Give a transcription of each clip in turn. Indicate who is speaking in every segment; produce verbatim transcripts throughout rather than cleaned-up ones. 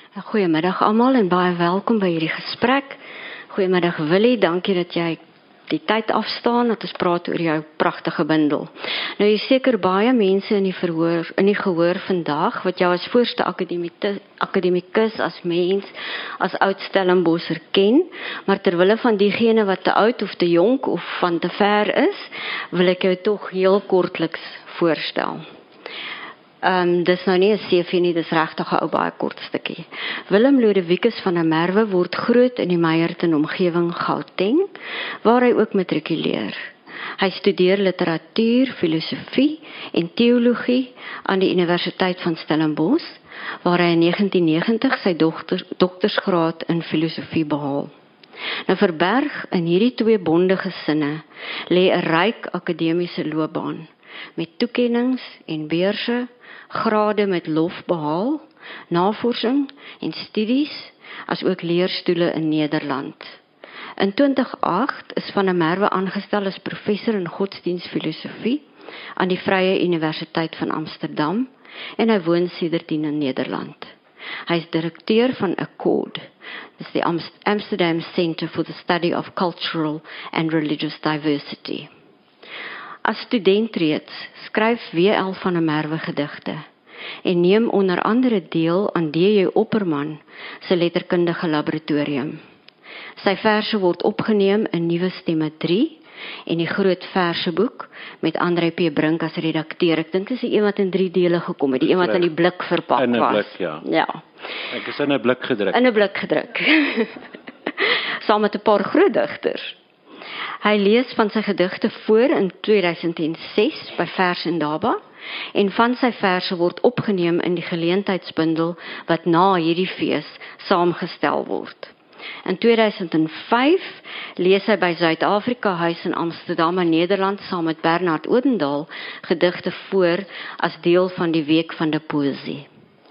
Speaker 1: Goeiemiddag almal en baie welkom by hierdie gesprek. Goeiemiddag Willie, dankie dat jy die tyd afstaan dat ons praat oor jou pragtige bundel. Nou jy is seker baie mense in die verhoor, in die gehoor vandag wat jou as voorste akademikus, as mens, as oud Stellenbosser ken, maar terwille van diegene wat te oud of te jonk of van te ver is, wil ek jou tog heel kortliks voorstel. Um, dis nou nie 'n C V nie, dis regtig 'n ou baie kort stukkie. Willem Lodewikus van der Merwe word groot in die Meyerton omgewing Gauteng, waar hy ook matrikuleer. Hy studeer literatuur, filosofie en teologie aan die Universiteit van Stellenbosch, waar hy in negentien negentig sy dokter, doktersgraad in filosofie behaal. Nou verberg in hierdie twee bondige sinne lê 'n ryk akademiese loopbaan met toekennings en beurse, grade met lof behaal, navorsing en studies, as ook leerstoele in Nederland. In twintig agt is Van der Merwe aangestel as professor in godsdienstfilosofie aan die Vrye Universiteit van Amsterdam en hy woon sedertdien in Nederland. Hy is direkteur van Accord, dis die Amsterdam Center for the Study of Cultural and Religious Diversity. As student reeds skryf W L van der Merwe gedigte en neem onder andere deel aan D J Opperman se letterkundige laboratorium. Sy verse word opgeneem in Nuwe Stemme drie en die groot verseboek met André P. Brink as redakteur. Ek dink dis die een wat in drie dele gekom het, die een wat in die blik verpak was.
Speaker 2: In 'n blik, ja.
Speaker 1: Ja.
Speaker 2: Ek is in 'n blik gedruk.
Speaker 1: In 'n blik gedruk. Saam met 'n paar groot digters. Hy lees van sy gedigte voor in tweeduisend ses by Vers en Daba en van sy verse word opgeneem in die geleentheidsbundel wat na hierdie fees saamgestel word. In tweeduisend vyf lees hy by Suid-Afrika Huis in Amsterdam in Nederland saam met Bernard Odendaal gedigte voor as deel van die Week van die Poësie.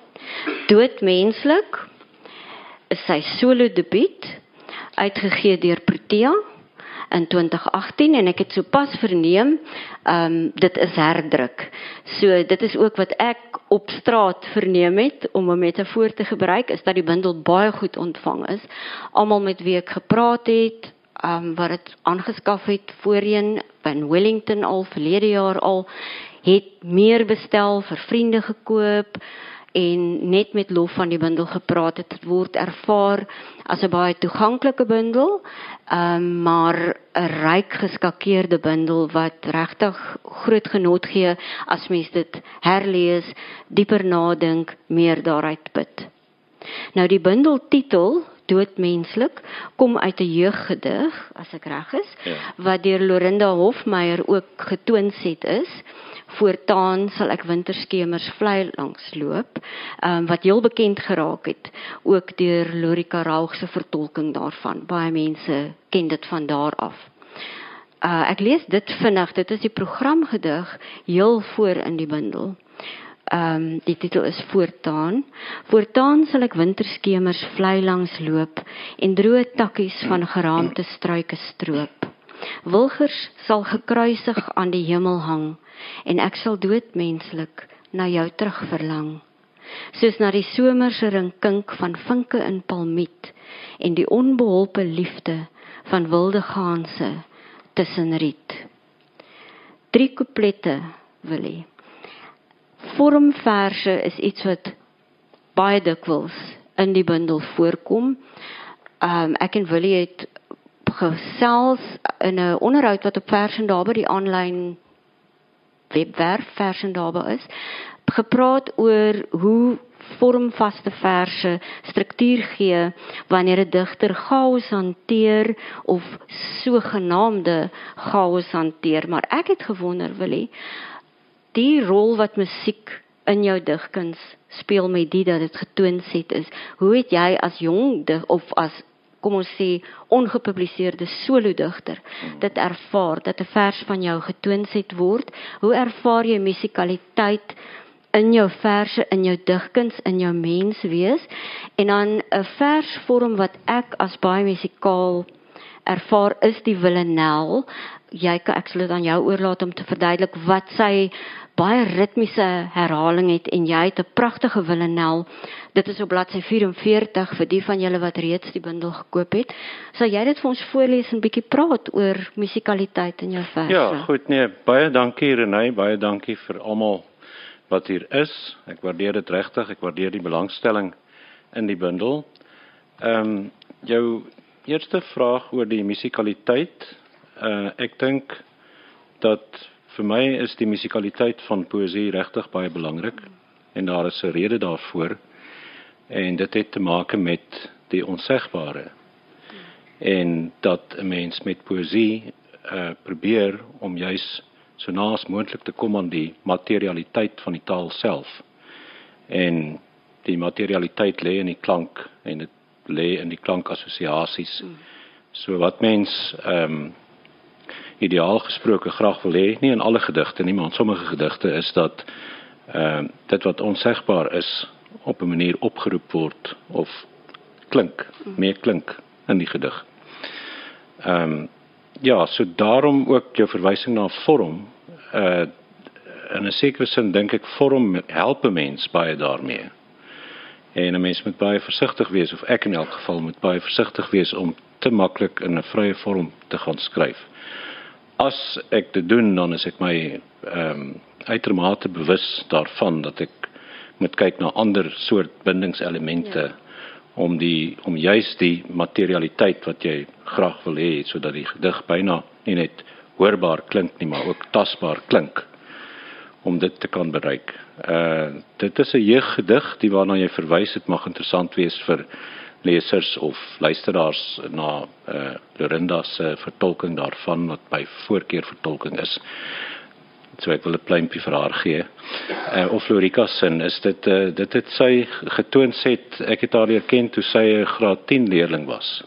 Speaker 1: Doodmenslik is sy solo debuut uitgegee deur Protea in twintig agttien en ek het so pas verneem, um, dit is herdruk. So dit is ook wat ek op straat verneem het, om 'n metafoor te gebruik, is dat die bundel baie goed ontvang is. Almal met wie ek gepraat het, um, wat het aangeskaf het voorheen, in Wellington al, verlede jaar al, het meer bestel, vir vriende gekoop, en net met lof van die bundel gepraat het. Het word ervaar as 'n baie toeganklike bundel, um, maar 'n ryk geskakeerde bundel wat regtig groot genot gee as mens dit herlees, dieper nadink, meer daaruit put. Nou die bundeltitel Doodmenslik kom uit 'n jeuggedig, as ek reg is, ja, wat deur Lorinda Hofmeyer ook getoonset is. Voortaan sal ek winterskemers vlei langs loop, um, wat heel bekend geraak het, ook deur Lorika Raug se vertolking daarvan. Baie mense ken dit van daar af. Uh, ek lees dit vinnig, dit is die programgedig heel voor in die bundel. Um, die titel is Voortaan. Voortaan sal ek winterskemers vlei langs loop en droë takkies van geraamte struike stroop. Wilgers sal gekruisig aan die hemel hang en ek sal doodmenslik na jou terug verlang. Soos na die somerse rinkink van vinke in palmiet en die onbeholpe liefde van wilde gaanse tussen riet. Drie couplette, Willie. Vormverse is iets wat baie dikwels in die bundel voorkom. Um, ek en Willie het gesels in 'n onderhoud wat op Vers en Daba, die aanlyn webwerf Vers en Daba is, gepraat oor hoe vormvaste verse struktuur gee wanneer 'n digter chaos hanteer of sogenaamde chaos hanteer. Maar ek het gewonder, Willie, die rol wat musiek in jou digkuns speel met die dat dit getoonset is, hoe het jy as jong dig, of as, kom ons sê, ongepubliseerde solo-digter, dit ervaar, dat 'n vers van jou getoonset word? Hoe ervaar jy musikaliteit in jou verse, in jou digkuns, in jou menswees? En dan 'n versvorm wat ek as baie musikaal ervaar is die Wilhelnel. Jy kan ek sal dit aan jou oorlaat om te verduidelik wat sy baie ritmiese herhaling het en jy het 'n pragtige Wilhelnel. Dit is op bladsy vyf-en-veertig vir die van julle wat reeds die bundel gekoop het. Sal jy dit vir ons voorlees en bietjie praat oor musikaliteit in jou verse?
Speaker 2: Ja, goed nee, baie dankie Renée, baie dankie vir almal wat hier is. Ek waardeer dit regtig, ek waardeer die belangstelling in die bundel. Ehm um, jou eerste vraag oor die musikaliteit. Uh, ek dink dat vir my is die musikaliteit van poësie regtig baie belangrik en daar is 'n rede daarvoor en dit het te maak met die onsegbare en dat 'n mens met poësie uh, probeer om juis so na as moontlik te kom aan die materialiteit van die taal self en die materialiteit lê in die klank en dit lê in die klankassosiasies. So wat mens ehm um, ideaal gesproke graag wil hê, nie in alle gedigte nie, maar in sommige gedigte is dat uh, dit wat onsegbaar is, op 'n manier opgeroep word, of klink, meer klink in die gedig. Um, ja, so daarom ook jou verwysing na vorm, uh, in 'n sekere sin dink ek vorm help 'n mens baie daarmee. En 'n mens moet baie versigtig wees, of ek in elk geval moet baie versigtig wees om te maklik in 'n vrye vorm te gaan skryf. As ek dit doen, dan is ek my um, uitermate bewus daarvan dat ek moet kyk na ander soort bindingselemente ja. om die om juis die materialiteit wat jy graag wil hê, sodat die gedig byna nie net hoorbaar klink nie, maar ook tasbaar klink, om dit te kan bereik. Uh, dit is 'n jeuggedig, die waarna jy verwys, het mag interessant wees vir lesers of luisteraars na uh, Lorinda se vertolking daarvan, wat by voorkeur vertolking is. So ek wil 'n pluimpie vir haar gee. Uh, of Lorika sin, is dit, uh, dit het sy getoon set, ek het haar leer ken toe sy 'n graad tien leerling was.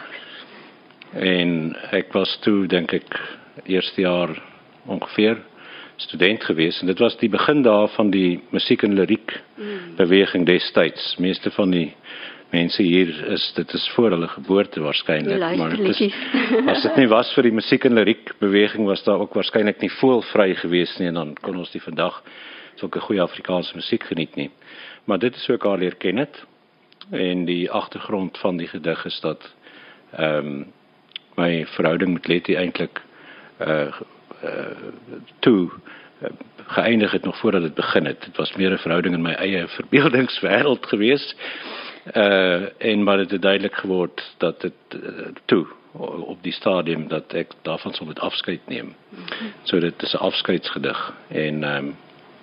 Speaker 2: En ek was toe, dink ek, eerste jaar ongeveer student gewees, en dit was die begin daar van die musiek en liriek beweging destyds. Meeste van die mense hier is, dit is voor hulle geboorte waarskynlik, maar dit is, as dit nie was vir die musiek en liriek beweging, was daar ook waarskynlik nie voelvry gewees nie, en dan kon ons die vandag sulke goeie Afrikaanse musiek geniet nie. Maar dit is ook al leer ken het, en die agtergrond van die gedig is dat um, my verhouding met Letty eintlik uh, uh, toe uh, geëindig het nog voordat dit begin het. Dit was meer 'n verhouding in my eie verbeeldingswêreld gewees. Uh, en maar het is duidelik geword dat het uh, toe, op die stadium, dat ek daarvan sal moet afskeid neem. Mm-hmm. So dit is 'n afskeidsgedig. En um,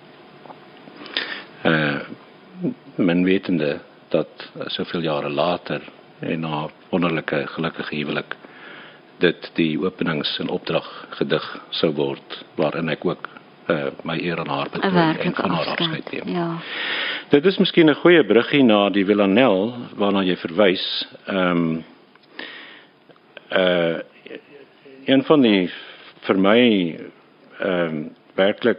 Speaker 2: uh, men wetende dat uh, soveel jare later, en na wonderlike, gelukkige huwelik, dit die openings- en opdraggedig sou word, waarin ek ook uh, my eer aan haar betoon en van haar afskeid neem. Ja. Dit is miskien 'n goeie bruggie na die Wilhelnel, waarna jy verwys. Um, uh, een van die, vir my, um, werklik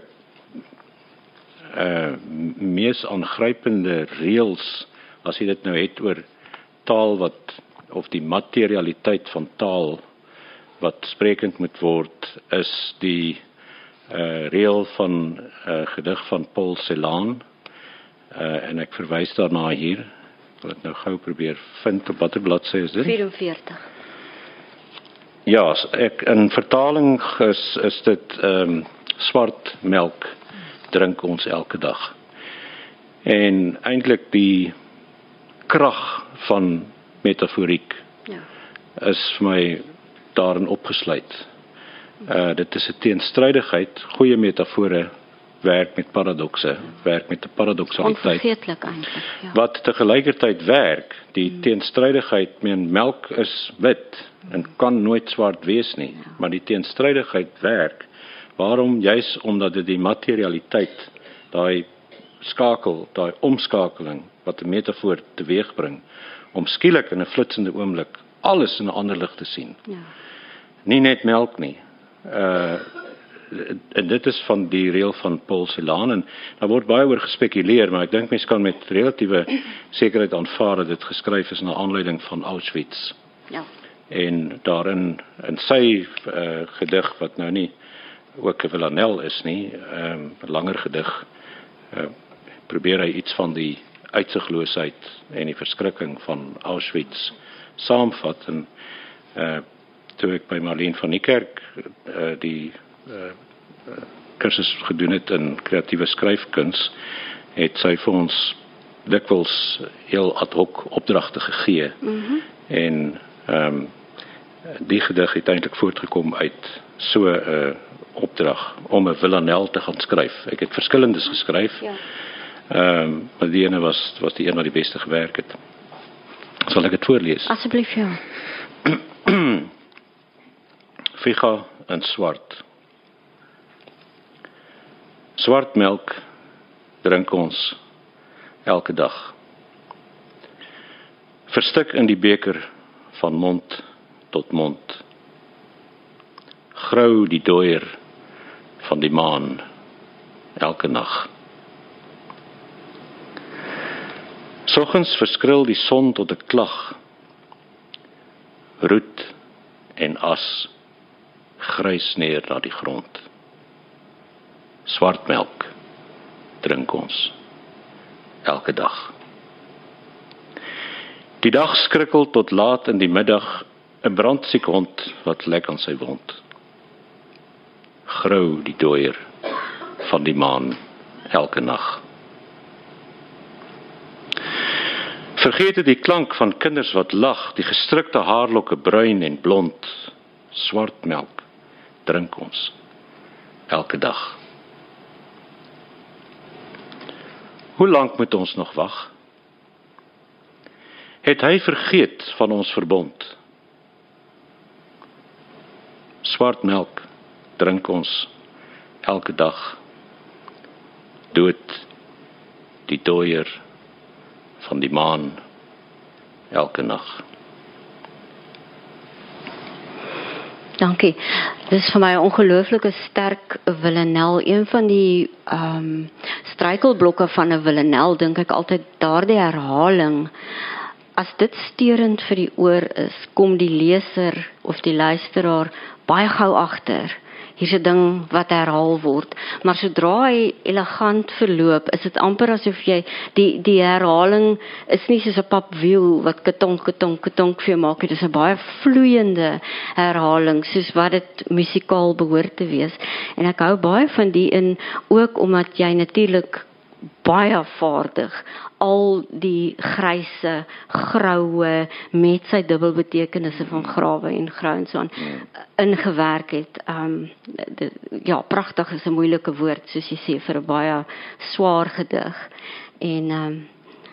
Speaker 2: uh, mees aangrypende reëls, as jy dit nou het oor taal wat, of die materialiteit van taal, wat sprekend moet word, is die uh, reël van uh, gedig van Paul Celan. Uh, en ek verwys daarna hier. Ek wil dit nou gou probeer vind, op watter bladsy is dit?
Speaker 1: vyf-en-veertig.
Speaker 2: Ja, ek, in vertaling is, is dit um, swart melk drink ons elke dag. En eintlik die krag van metaforiek ja. is vir my daarin opgesluit. Uh, dit is 'n teenstrydigheid, goeie metafore werk met paradokse, werk met 'n paradoksaliteit.
Speaker 1: Onvergeetlik eintlik, ja.
Speaker 2: Wat tegelijkertijd werk, die hmm. teenstrydigheid, meen melk is wit en kan nooit swart wees nie, ja. maar die teenstrydigheid werk. Waarom? Juis omdat dit die materialiteit, daai skakel, daai omskakeling wat 'n metafoor teweegbring, om skielik in 'n flitsende oomblik alles in 'n ander lig te sien. Ja. Nie net melk nie. Uh en dit is van die reël van Paul Celan, en daar word baie oor gespekuleer, maar ek dink mense kan met relatiewe sekerheid aanvaar dat dit geskryf is na aanleiding van Auschwitz. Ja. En daarin, in sy uh, gedig, wat nou nie ook 'n villanel is nie, um, langer gedig, uh, probeer hy iets van die uitsigloosheid en die verskrikking van Auschwitz saamvat. En uh, toe ek by Marlene van Niekerk uh, die uh, kursus gedoen het in kreatiewe skryfkuns, het sy vir ons dikwels heel ad hoc opdragte gegee. Mm-hmm. En um, die gedig het eintlik voortgekom uit so 'n uh, opdrag om 'n villanel te gaan skryf. Ek het verskillendes geskryf. Ja. Um, maar die ene was, was die een wat die beste gewerk het. Sal ek dit voorlees?
Speaker 1: Asseblief, ja.
Speaker 2: Vega in swart. Swart melk drink ons elke dag. Verstik in die beker van mond tot mond. Grou die dooier van die maan elke nag. Soggens verskril die son tot 'n klag. Roet en as grys neer na die grond. Swart melk drink ons elke dag. Die dag skrikkel tot laat in die middag 'n brandsiek hond wat lek aan sy wond. Grou die dooier van die maan elke nag. Vergeet het die klank van kinders wat lag, die gestrikte haarlokke bruin en blond. Swart melk drink ons elke dag. Hoe lank moet ons nog wag? Het hy vergeet van ons verbond? Swart melk drink ons elke dag. Dood die dooier van die maan elke nag.
Speaker 1: Dankie. Dit is vir my 'n ongelooflike sterk villanel. Een van die um, struikelblokke van 'n villanel, dink ek altyd daardie herhaling. As dit steurend vir die oor is, kom die leser of die luisteraar baie gou agter. Hier's 'n ding wat herhaal word, maar sodra hy elegant verloop, is dit amper asof jy die die herhaling is nie soos 'n papwiel wat ketonk ketonk ketonk vir jou maak, dit is 'n baie vloeiende herhaling soos wat dit musikaal behoort te wees. En ek hou baie van die in ook omdat jy natuurlik baie vaardig al die gryse, graue met sy dubbelbetekenisse van grawe en grou en so aan ingewerk het. Um, de, ja, pragtig is 'n moeilike woord soos jy sê vir 'n baie swaar gedig. En um,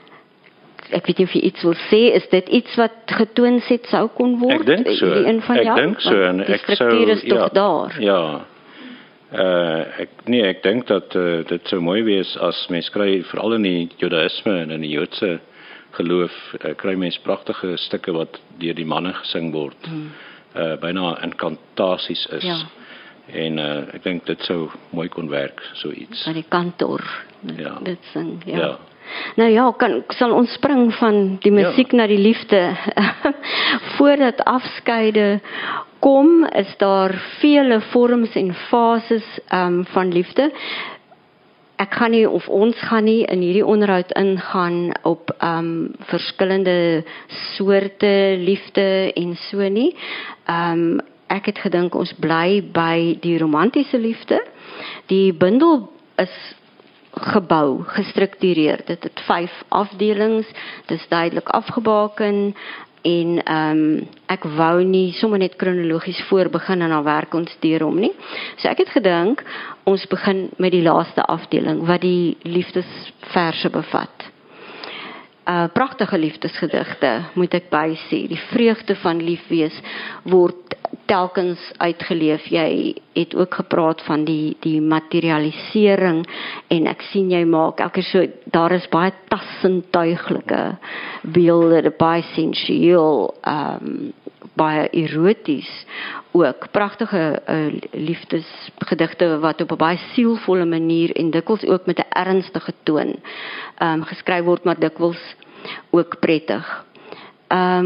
Speaker 1: ek weet nie of jy iets wil sê, is dit iets wat getoon het sou kon word?
Speaker 2: Ek dink so.
Speaker 1: Die een van
Speaker 2: ek
Speaker 1: jou?
Speaker 2: dink so en
Speaker 1: die
Speaker 2: ek
Speaker 1: struktuur is
Speaker 2: sou
Speaker 1: tog
Speaker 2: ja,
Speaker 1: daar.
Speaker 2: Ja. Uh, ek nee, ek dink dat uh, dit sou mooi wees as mens kry veral in die Judaïsme en in die Joodse geloof uh, kry mens pragtige stukke wat deur die manne gesing word. Hmm. Uh, byna inkantasies is. Ja. En uh, ek dink dit sou mooi kon werk, so iets.
Speaker 1: By die kantoor.
Speaker 2: Ja.
Speaker 1: Dit sing, ja.
Speaker 2: Ja.
Speaker 1: Nou ja, kan sal ons spring van die musiek ja. na die liefde. Voordat afskeide kom, is daar vele vorms en fases um, van liefde. Ek gaan nie, of ons gaan nie in hierdie onderhoud ingaan op um, verskillende soorte liefde en so nie. Um, ek het gedink ons bly by die romantiese liefde. Die bundel is gebou, gestruktureer. Dit het vyf afdelings, dit is duidelik afgebaken en um, ek wou nie sommer net kronologies voor begin en dan werk ons deurom nie. So ek het gedink, ons begin met die laaste afdeling, wat die liefdesverse bevat. Uh, pragtige liefdesgedigte, moet ek bysê. Die vreugde van liefwees word telkens uitgeleef. Jy het ook gepraat van die, die materialisering en ek sien jy maak elke so, daar is baie tassentuiglike beelde, baie sensueel, um, baie eroties ook. Pragtige uh, liefdesgedigte wat op 'n baie sielvolle manier en dikwels ook met 'n ernstige toon um, geskryf word, maar dikwels ook prettig. Um, ons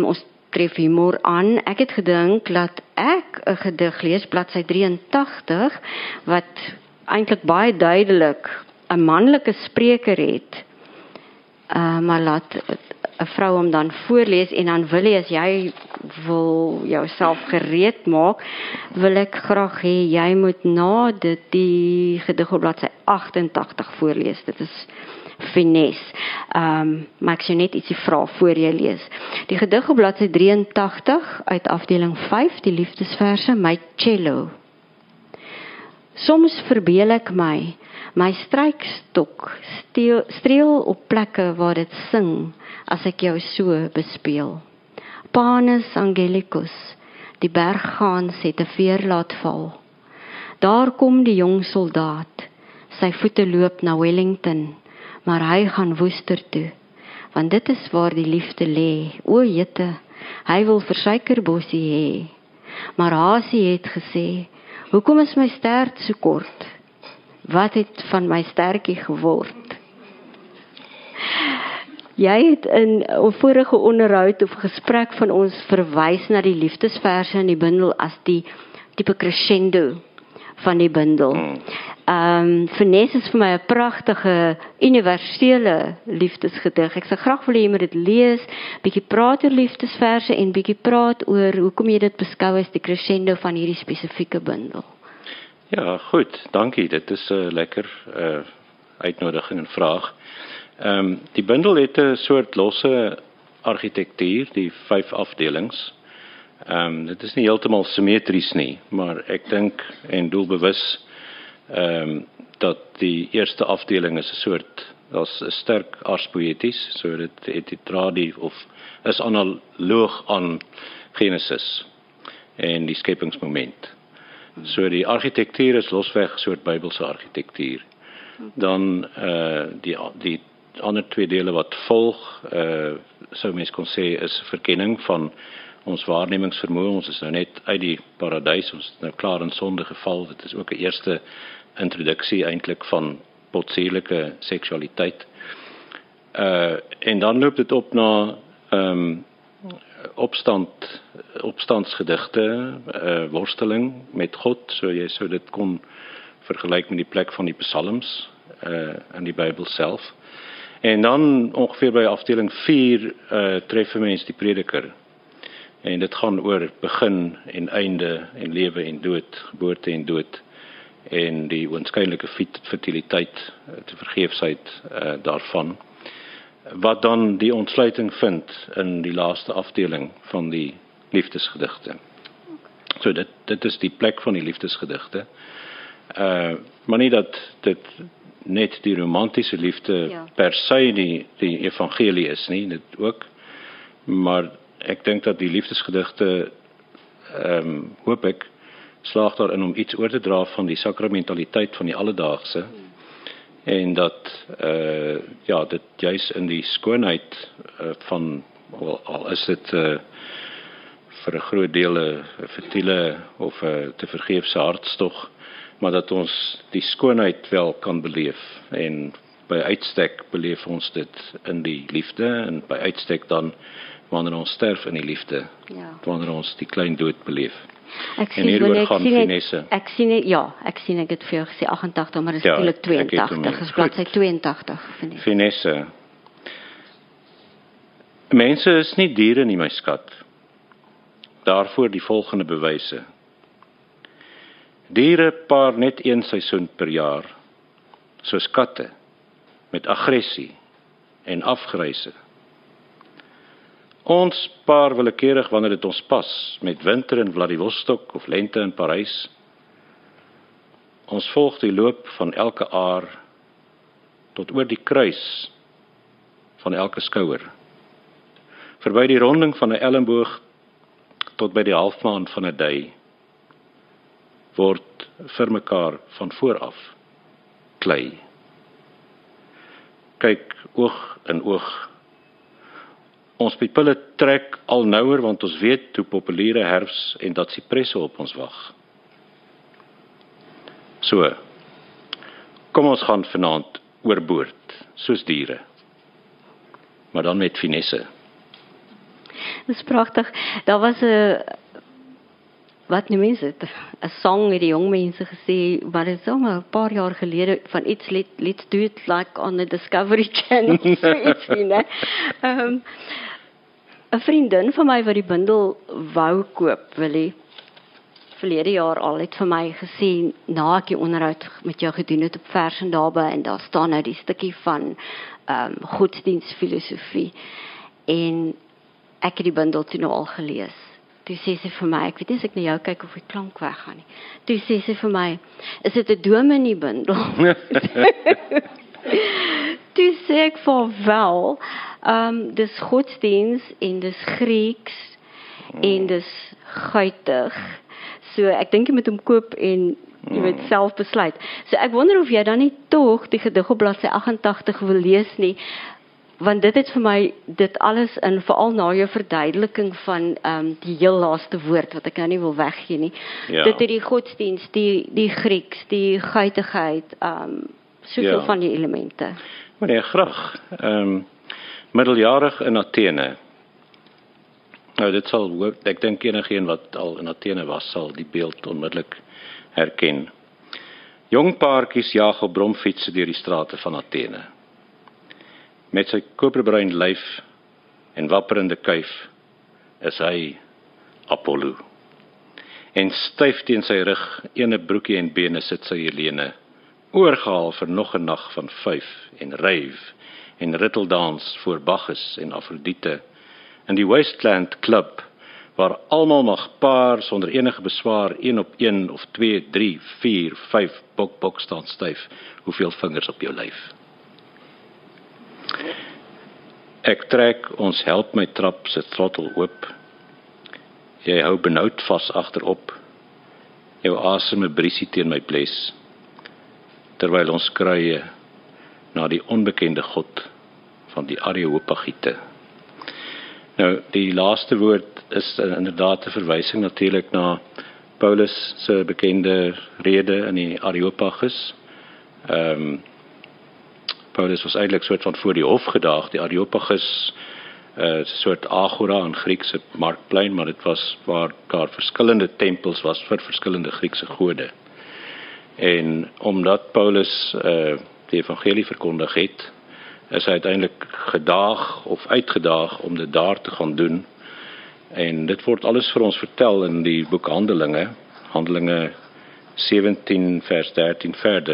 Speaker 1: tref humor aan. Ek het gedink dat ek 'n gedig lees, bladsy drieëntagtig, wat eintlik baie duidelik 'n manlike spreker het, uh, maar laat 'n vrou hom dan voorlees, en dan wil jy, as jy wil jouself gereed maak, wil ek graag hê, jy moet na dit die gedig op bladsy agtentagtig voorlees. Dit is finesse. Um, maar ek sê net ietsie vra voor jy lees. Die gedig op bladsy drieëntagtig uit afdeling vyf, die liefdesverse, my cello. Soms verbeel ek my, my strykstok steel, streel op plekke waar dit sing, as ek jou so bespeel. Panis Angelicus, die berggaans het 'n veer laat val. Daar kom die jong soldaat, sy voete loop na Wellington, maar hy gaan Woester toe, want dit is waar die liefde lê. O jette, hy wil vir suikerbossie hê. Maar Hasie het gesê, hoekom is my stert so kort? Wat het van my stertjie geword? Jy het in 'n vorige onderhoud of gesprek van ons verwys na die liefdesverse in die bundel as die tipe crescendo van die bundel. Ehm um, Finesse is vir my 'n pragtige universele liefdesgedig. Ek sou graag wil hê jy moet dit lees, bietjie praat oor liefdesverse en bietjie praat oor hoekom jy dit beskou as die crescendo van hierdie spesifieke bundel.
Speaker 2: Ja, goed, dankie. Dit is 'n uh, lekker uh, uitnodiging en vraag. Ehm um, die bundel het 'n soort losse argitektuur, die vyf afdelings. Ehm um, dit is nie heeltemal simmetries nie, maar ek dink en doelbewus ehm um, dat die eerste afdeling is 'n soort, daar's 'n sterk arspoeties, so dit het die tradie of is analoog aan Genesis en die skepingsmoment. So die argitektuur is losweg 'n soort Bybelse argitektuur. Dan uh, die die ander twee dele wat volg, uh, sou mens kon sê, is verkenning van ons waarnemingsvermoë. Ons is nou net uit die paradys, ons is nou klaar in sonde geval. Dit is ook 'n eerste introduksie eintlik van potsierlike seksualiteit. Uh, en dan loop dit op na um, opstand, opstandsgedigte, uh, worsteling met God, so jy sou dit kon vergelyk met die plek van die psalms uh, in die Bybel self. En dan ongeveer by afdeling vier uh, tref 'n mens die prediker. En dit gaan oor begin en einde en lewe en dood, geboorte en dood en die oënskynlike fertiliteit, te vergeefsheid uh, daarvan. Wat dan die ontsluiting vind in die laaste afdeling van die liefdesgedigte. So dit, dit is die plek van die liefdesgedigte. Uh, maar nie dat dit net die romantiese liefde ja. per se die, die evangelie is nie, dit ook. Maar ek dink dat die liefdesgedigte, um, hoop ek, slaag daarin om iets oor te dra van die sakramentaliteit van die alledaagse. Hmm. En dat, uh, ja, dit juis in die skoonheid uh, van, al, al is dit uh, vir 'n groot deel 'n fertiele of 'n te vergeefse hartstog, maar dat ons die skoonheid wel kan beleef. En by uitstek beleef ons dit in die liefde, en by uitstek dan wanneer ons sterf in die liefde, ja. wanneer ons die klein dood beleef.
Speaker 1: Ek
Speaker 2: en hieroor gaan Finesse.
Speaker 1: Ek sien het, ja, ek sien ek het vir jou gesê agentagtig, maar dit is
Speaker 2: ja,
Speaker 1: natuurlik tweeëntagtig, is bladsy tweeëntagtig. Finesse.
Speaker 2: Finesse. Mense is nie diere nie, my skat. Daarvoor die volgende bewyse. Diere paar net een seisoen per jaar, soos katte, met aggressie en afgryse. Ons paar willekeurig wanneer dit ons pas, met winter in Vladivostok of lente in Parys. Ons volg die loop van elke aar, tot oor die kruis van elke skouer. Verby die ronding van 'n elmboog, tot by die halfmaan van 'n dui, word vir mekaar van vooraf klei. Kyk oog in oog. Ons pupille trek al nouer, want ons weet hoe populiere herfs en dat sipresse op ons wag. So, kom ons gaan vanaand oorboord, soos diere, maar dan met finesse.
Speaker 1: Dis pragtig. Daar was 'n wat noem mense dit? 'n song het die jong mense gesê, maar dit is al maar 'n paar jaar gelede van iets let, let's do it like on the Discovery Channel, so iets nie, né? Ehm 'n vriendin van my wat die bundel wou koop, Willie, verlede jaar al het vir my gesê, na ek die onderhoud met jou gedoen het op Vers en Daarby, en daar staan nou die stukkie van ehm um, godsdienstfilosofie, en ek het die bundel toe nou al gelees. Toe sê sy vir my, ek weet nie as ek na jou kyk of die klank weggaan nie. Toe sê sy vir my, is dit 'n dominee bundel? Toe sê ek vir wel, um, dis godsdiens en dis Grieks en dis guitig. So ek dink jy moet hom koop en jy weet self besluit. So ek wonder of jy dan nie tog die gedig op bladsy agt-en-tagtig wil lees nie, want dit het vir my dit alles in, veral na jou verduideliking van um, die heel laaste woord, wat ek nou nie wil weggee nie. Ja. Dit het die godsdienst, die, die Grieks, die guitigheid, um, soveel ja. van die elemente.
Speaker 2: Meneer graag, um, middeljarig in Athene. Nou dit sal, ek dink enigeen wat al in Athene was, sal die beeld onmiddellik herken. Jong paartjies jaag op bromfietsse deur die strate van Athene. Met sy koperbruin lyf en wapperende kuif is hy Apollo. En styf teen sy rug, ene broekie en bene sit sy Helene, oorgehaal vir nog 'n nag van vyf en ryf en ritteldans voor Bacchus en Afrodite, in die Wasteland Club, waar almal mag paar sonder enige beswaar, een op een of twee, drie, vier, vyf, bok, bok staan styf, hoeveel vingers op jou lyf. Ek trek ons help my trap se trottel oop. Jy hou benoud vas agterop. Jou asem 'n briesie teen my bles, terwyl ons kruie na die onbekende God van die Areopagiete. Nou, die laaste woord is inderdaad 'n verwysing natuurlik na Paulus se bekende rede in die Areopagus. Ehm um, Paulus was eintlik soort van voor die hof gedaag, die Areopagus, 'n uh, soort agora in Griekse markplein, maar dit was waar daar verskillende tempels was vir verskillende Griekse gode. En omdat Paulus uh, die evangelie verkondig het, is hy uiteindelik gedaag of uitgedaag om dit daar te gaan doen. En dit word alles vir ons vertel in die boek Handelinge, Handelinge sewentien vers dertien verder.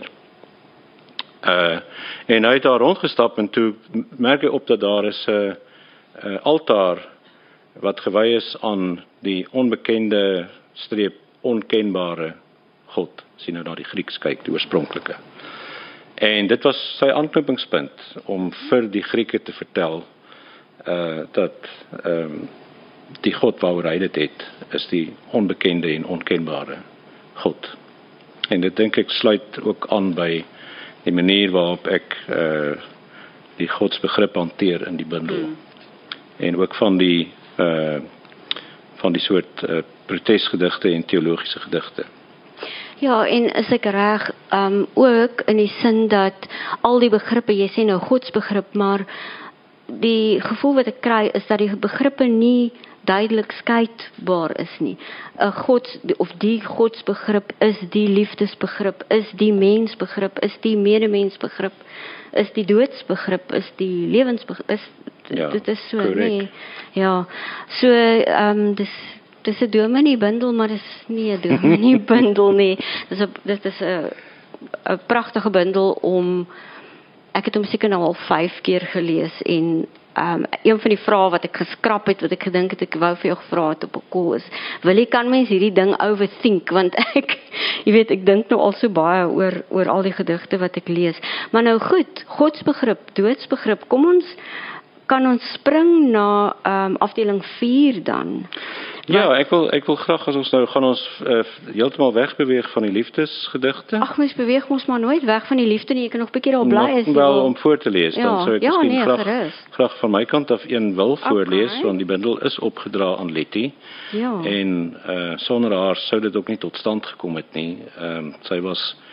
Speaker 2: Uh, en hy het daar rondgestap en toe merk hy op dat daar is 'n uh, uh, altaar wat gewy is aan die onbekende streep onkenbare God. Sien nou na die Grieks kyk, die oorspronklike. En dit was sy aanknopingspunt om vir die Grieke te vertel uh, dat um, die God waaroor hy dit het, is die onbekende en onkenbare God. En dit dink ek sluit ook aan by die manier waarop ek uh, die godsbegrip hanteer in die bundel. Mm. En ook van die uh, van die soort uh, protesgedigte en teologiese gedigte.
Speaker 1: Ja, en is ek reg, um, ook in die sin dat al die begrippe, jy sê nou godsbegrip, maar die gevoel wat ek kry is dat die begrippe nie duidelik skeidbaar is nie. 'n God of die godsbegrip is die liefdesbegrip, is die mensbegrip, is die medemensbegrip, is die doodsbegrip, is die lewensbegrip, is ja, dit is so correct. Nee. Ja. So ehm um, dis dis 'n dominee bundel, maar dis nie 'n dominee bundel nie. Dis 'n dit is 'n 'n pragtige bundel om ek het hom seker nou al vyf keer gelees en Um, een van die vrae wat ek geskrap het, wat ek gedink het, ek wou vir jou gevra het op 'n call is, wil jy kan mens hierdie ding overthink, want ek, jy weet, ek dink nou al so baie oor, oor al die gedigte wat ek lees. Maar nou goed, godsbegrip, doodsbegrip, kom ons, kan ons spring na um, afdeling vier dan?
Speaker 2: Ja, ek wil ek wil graag as ons nou gaan ons uh, heeltemal wegbeweeg van die liefdesgedigte.
Speaker 1: Ag, mens beweeg mos maar nooit weg van die liefde nie. Jy kan nog 'n bietjie daar bly is.
Speaker 2: Wel wil... om voor te lees,
Speaker 1: ja,
Speaker 2: dan sou ek
Speaker 1: ja,
Speaker 2: miskien
Speaker 1: nee,
Speaker 2: graag,
Speaker 1: gerust.
Speaker 2: graag van my kant af een wil
Speaker 1: okay.
Speaker 2: voorlees, want die bundel is opgedra aan Letty.
Speaker 1: Ja.
Speaker 2: En uh, sonder haar sou dit ook nie tot stand gekom het nie. Ehm uh, sy was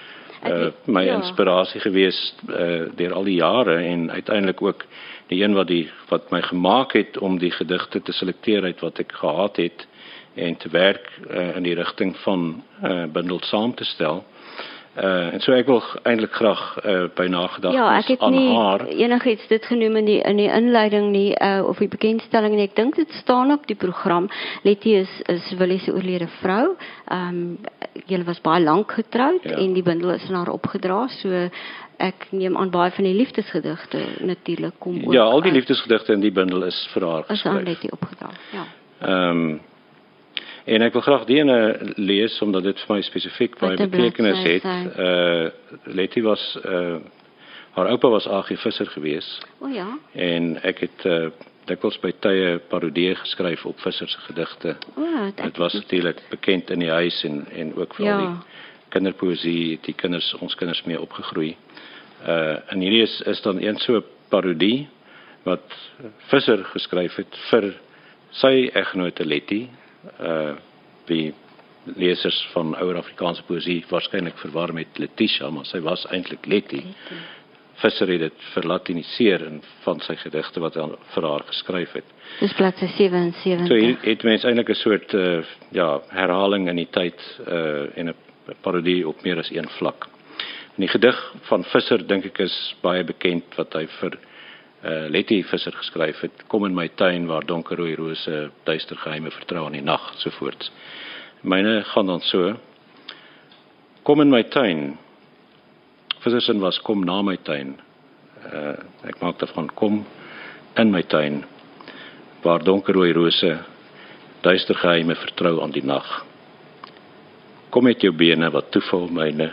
Speaker 2: uh, my
Speaker 1: ja.
Speaker 2: inspirasie gewees uh, deur al die jare en uiteindelik ook die een wat die wat my gemaak het om die gedigte te selekteer uit wat ek gehad het en te werk uh, in die rigting van uh, bundel saam te stel. Uh, en so ek wil eintlik graag uh, by nagedagtes
Speaker 1: ja, ek het
Speaker 2: aan
Speaker 1: nie
Speaker 2: haar.
Speaker 1: enigiets dit genoem in die in die inleiding nie uh, of die bekendstelling nie. Ek dink dit staan op die program. Letty is is Willie se oorlede vrou. Ehm um, julle was baie lank getroud
Speaker 2: Ja.
Speaker 1: en die bundel is aan haar opgedra. So ek neem aan baie van die liefdesgedigte natuurlik kom ook.
Speaker 2: Ja, al die
Speaker 1: uit-
Speaker 2: liefdesgedigte in die bundel is vir haar
Speaker 1: is aan
Speaker 2: geskryf.
Speaker 1: Letty opgedra. Ja.
Speaker 2: Ehm um, en ek wil graag die ene lees omdat dit vir my spesifiek baie
Speaker 1: Wat 'n
Speaker 2: betekenis
Speaker 1: bladsy
Speaker 2: het.
Speaker 1: sy.
Speaker 2: Uh Letty was uh haar oupa was A G Visser gewees
Speaker 1: O ja.
Speaker 2: en ek het uh dikwels by tye parodieë geskryf op Visser se gedigte.
Speaker 1: O, het ek
Speaker 2: Dit was natuurlik bekend in die huis en en ook vir al
Speaker 1: Ja.
Speaker 2: die kinderpoesie het die kinders ons kinders mee opgegroei. Uh en hierdie is is dan een so parodie wat Visser geskryf het vir sy eggenote Letty. Uh die lesers van ouer Afrikaanse poesie waarskynlik verwar met Letitia, maar sy was eintlik Letty. Visser het dit verlatiniseer in van sy gedigte wat hy vir haar geskryf het.
Speaker 1: Dis bladsy sewe en sewentig.
Speaker 2: So hier het mens eintlik 'n soort uh, ja, herhaling in die tyd uh, en 'n parodie op meer as een vlak. En die gedig van Visser dink ek is baie bekend wat hy vir uh, Letty Visser geskryf het. Kom in my tuin waar donkerrooi rose duister geheime vertrou aan die nag, sovoorts. Myne gaan dan so: Kom in my tuin. Visser se was kom na my tuin. Uh, ek maak daarvan kom in my tuin waar donkerrooi rose duister geheime vertrou aan die nag. Kom met jou bene wat toeval myne.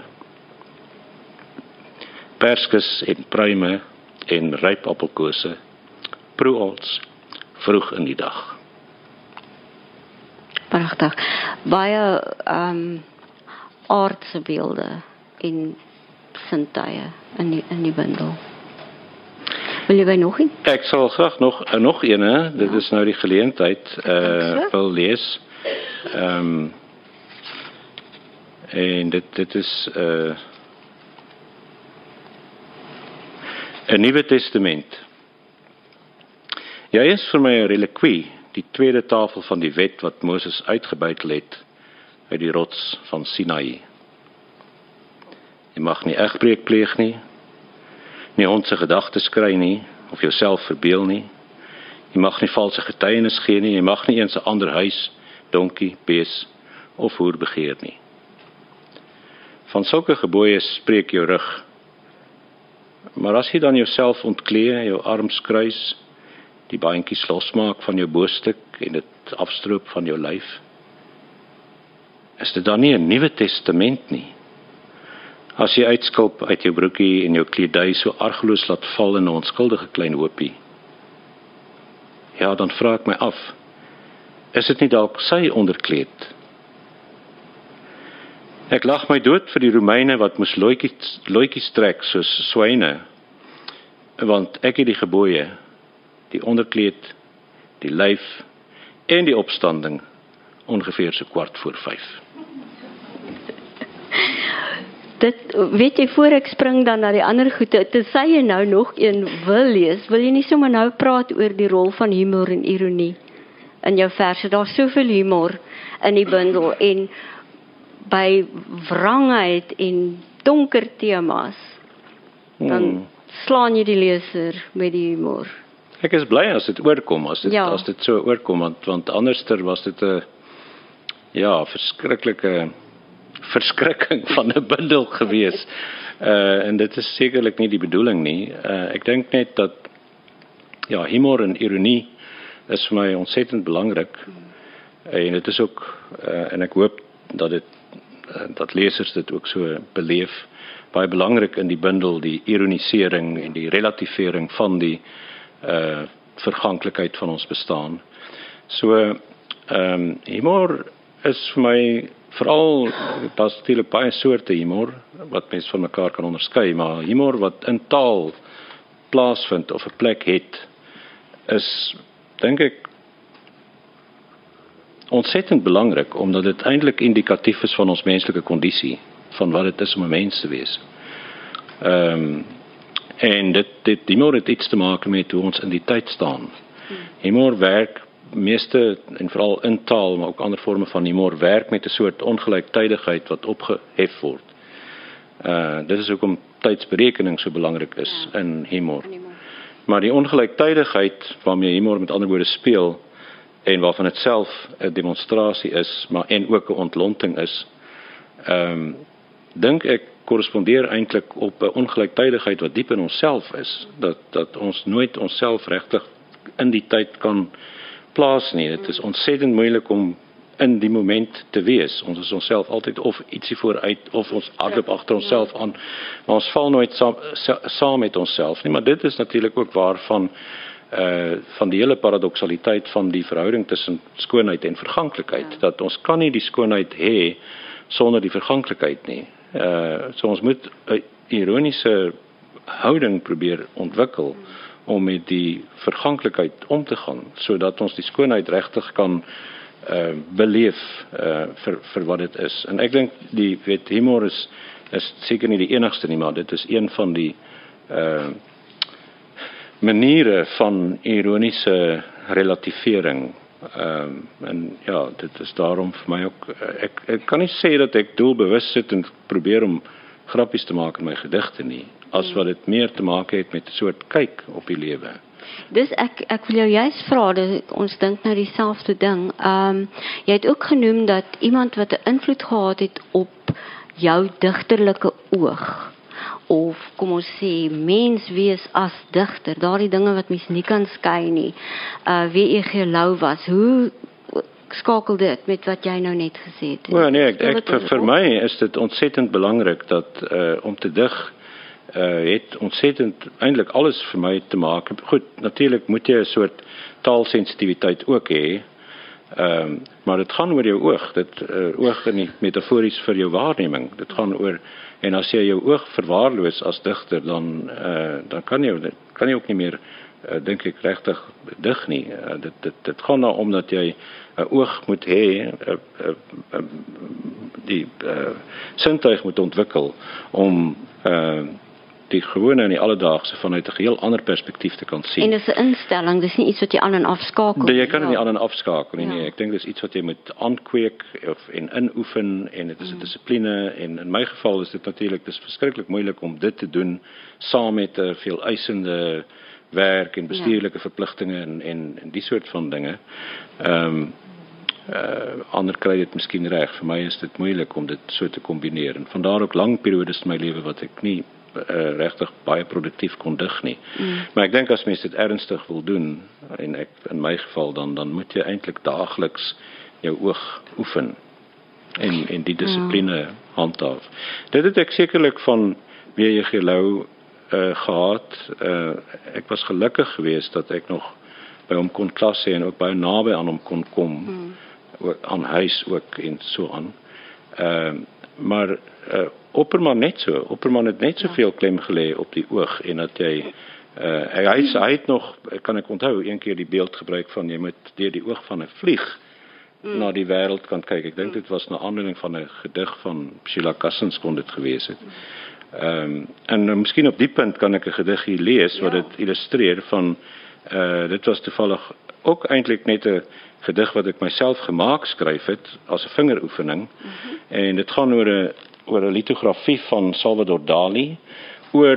Speaker 2: Perskes en pruime en ryp appelkose proe ons vroeg in die dag.
Speaker 1: Pragtig. Baie ehm um, aardse beelde en sintuie in die in die bundel. Wil jy by nog iets?
Speaker 2: Ek sal graag nog uh, nog ene, dit is nou die geleentheid uh wil lees. Ehm um, en dit dit is uh 'n Nuwe Testament. Jy is vir my 'n relikwie, die tweede tafel van die wet wat Moses uitgebuitel het uit die rots van Sinaï. Jy mag nie egbreek pleeg nie, nie onse gedagtes kry nie, of jouself verbeel nie. Jy mag nie valse getuienis gee nie, jy mag nie eens 'n ander huis, donkie, bees of hoer begeer nie. Van sulke gebooie spreek jou rug. Maar as jy dan jouself ontklee, jou arms kruis, die bandjies losmaak van jou boostuk en dit afstroop van jou lyf, is dit dan nie 'n Nuwe Testament nie? As jy uitskulp uit jou broekie en jou kledui so argeloos laat val in 'n onskuldige klein hoopie, ja, dan vra ek my af, is dit nie dalk sy onderkleed? Ek lag my dood vir die Romeine wat moes loetjies, loetjies trek soos swyne, want ek het die gebooie, die onderkleed, die lyf en die opstanding ongeveer so kwart voor vyf.
Speaker 1: Dit, weet jy, voor ek spring dan na die ander goede, tensy jy nou nog een wil lees, wil jy nie sommer nou praat oor die rol van humor en ironie in jou verse? Daar's soveel humor in die bundel en by wrangheid en donker temas, dan
Speaker 2: Hmm.
Speaker 1: slaan jy die leser met die humor.
Speaker 2: Ek is bly as dit oorkom, as dit
Speaker 1: Ja.
Speaker 2: as dit so oorkom, want want anderster was dit 'n ja, verskriklike verskrikking van 'n bundel gewees. Uh en dit is sekerlik nie die bedoeling nie. Uh ek dink net dat ja, humor en ironie is vir my ontsettend belangrik. En dit is ook uh, en ek hoop dat dit uh, dat lesers dit ook so beleef, baie belangrik in die bundel, die ironisering en die relativering van die uh verganklikheid van ons bestaan. So ehm um, humor is vir my veral, daar's natuurlik baie soorte humor wat mense van mekaar kan onderskei, maar humor wat in taal plaasvind of 'n plek het, is dink ek ontsettend belangrik omdat dit eintlik indikatief is van ons menslike kondisie, van wat dit is om 'n mens te wees. Ehm um, en dit dit humor het iets te maak met hoe ons in die tyd staan. Humor werk meeste en veral in taal, maar ook ander vorme van humor werk met 'n soort ongelyktydigheid wat opgehef word. Uh dit is hoekom tydsberekening so belangrik is ja. in humor. Maar die ongelyktydigheid waarmee humor met ander woorde speel en waarvan dit self 'n demonstrasie is, maar en ook 'n ontlonting is, ehm um, dink ek korrespondeer eintlik op 'n ongelyktydigheid wat diep in onsself is, dat dat ons nooit onsself regtig in die tyd kan plaas nie. Dit is ontsettend moeilik om in die moment te wees. Ons is onsself altyd of ietsie vooruit of ons hardloop agter onsself aan, maar ons val nooit saam, saam met onsself nie. Maar dit is natuurlik ook waar van uh, van die hele paradoksaliteit van die verhouding tussen skoonheid en verganklikheid, ja. dat ons kan nie die skoonheid hê sonder die verganklikheid nie. Uh, so ons moet 'n ironiese houding probeer ontwikkel om met die verganklikheid om te gaan, sodat ons die skoonheid regtig kan uh, beleef uh, vir, vir wat dit is. En ek dink die weet, humor is, is seker nie die enigste nie, maar dit is een van die uh, maniere van ironiese relativering. Um, en ja, dit is daarom vir my ook, ek, ek kan nie sê dat ek doelbewus sit en probeer om grappies te maak in my gedigte nie, as wat dit meer te maak het met 'n soort kyk op die lewe.
Speaker 1: Dus ek, ek wil jou juist vra, dus ons dink nou dieselfde ding. Um, jy het ook genoem dat iemand wat 'n invloed gehad het op jou digterlike oog, of kom ons sê, mens wees as digter, daardie dinge wat mens nie kan skei nie, uh, W E G Louw was, hoe skakel dit met wat jy nou net gesê het?
Speaker 2: Well, nee, ek, ek, vir, vir my is dit ontsettend belangrik dat uh, om te dig, uh, het ontsettend eintlik alles vir my te maak. Goed, natuurlik moet jy 'n soort taalsensitiwiteit ook hê, um, maar dit gaan oor jou oog, dit uh, oog in die metafories vir jou waarneming, dit gaan oor. En as jy jou oog verwaarloos as digter, dan uh, dan kan jy kan jy ook nie meer uh, dink ek regtig dig nie. Uh, dit dit dit gaan nou om dat jy 'n uh, oog moet hê, uh, uh, uh, die uh, sintuig moet ontwikkel om uh, die gewone en die alledaagse vanuit 'n geheel ander perspektief te kan sien.
Speaker 1: En dis 'n instelling, dis nie iets wat jy aan en afskakel
Speaker 2: nie. Jy kan dit nie aan en afskakel nie. Ja. Nee, ek dink dis iets wat jy moet aankweek of en inoefen, en dit is 'n mm. dissipline, en in my geval is dit natuurlik dis verskriklik moeilik om dit te doen saam met 'n veel eisende werk en bestuurlike ja. verpligtinge en en en die soort van dinge. Ehm um, uh, ander kry dit miskien reg. Vir my is dit moeilik om dit so te kombineer, en vandaar ook lang periodes in my lewe wat ek nie Uh, regtig baie produktief kon dig nie. Mm. Maar ek dink as mens dit ernstig wil doen, en ek in my geval dan dan moet jy eintlik daagliks jou oog oefen en en die dissipline ja. handhaaf. Dit het ek sekerlik van W E G Louw uh, gehad. Uh, ek was gelukkig geweest dat ek nog by hom kon klas hê en ook baie naby aan hom kon kom, mm. ook aan huis ook en so aan. Uh, maar uh, Opperman net so, Opperman het net soveel klem gelê op die oog, en dat jy, uh, hy, hy het nog, kan ek onthou, een keer die beeld gebruik van, jy moet deur die oog van 'n vlieg mm. na die wêreld kan kyk. Ek dink dit was na aanleiding van 'n gedig van Sheila Cassens kon dit gewees het. Um, en uh, miskien op die punt kan ek 'n gedig hier lees, ja. wat dit illustreer van, uh, dit was toevallig ook eintlik net 'n gedig wat ek myself gemaak skryf het, as 'n vingeroefening, mm-hmm. en dit gaan oor 'n oor 'n litografie van Salvador Dali, oor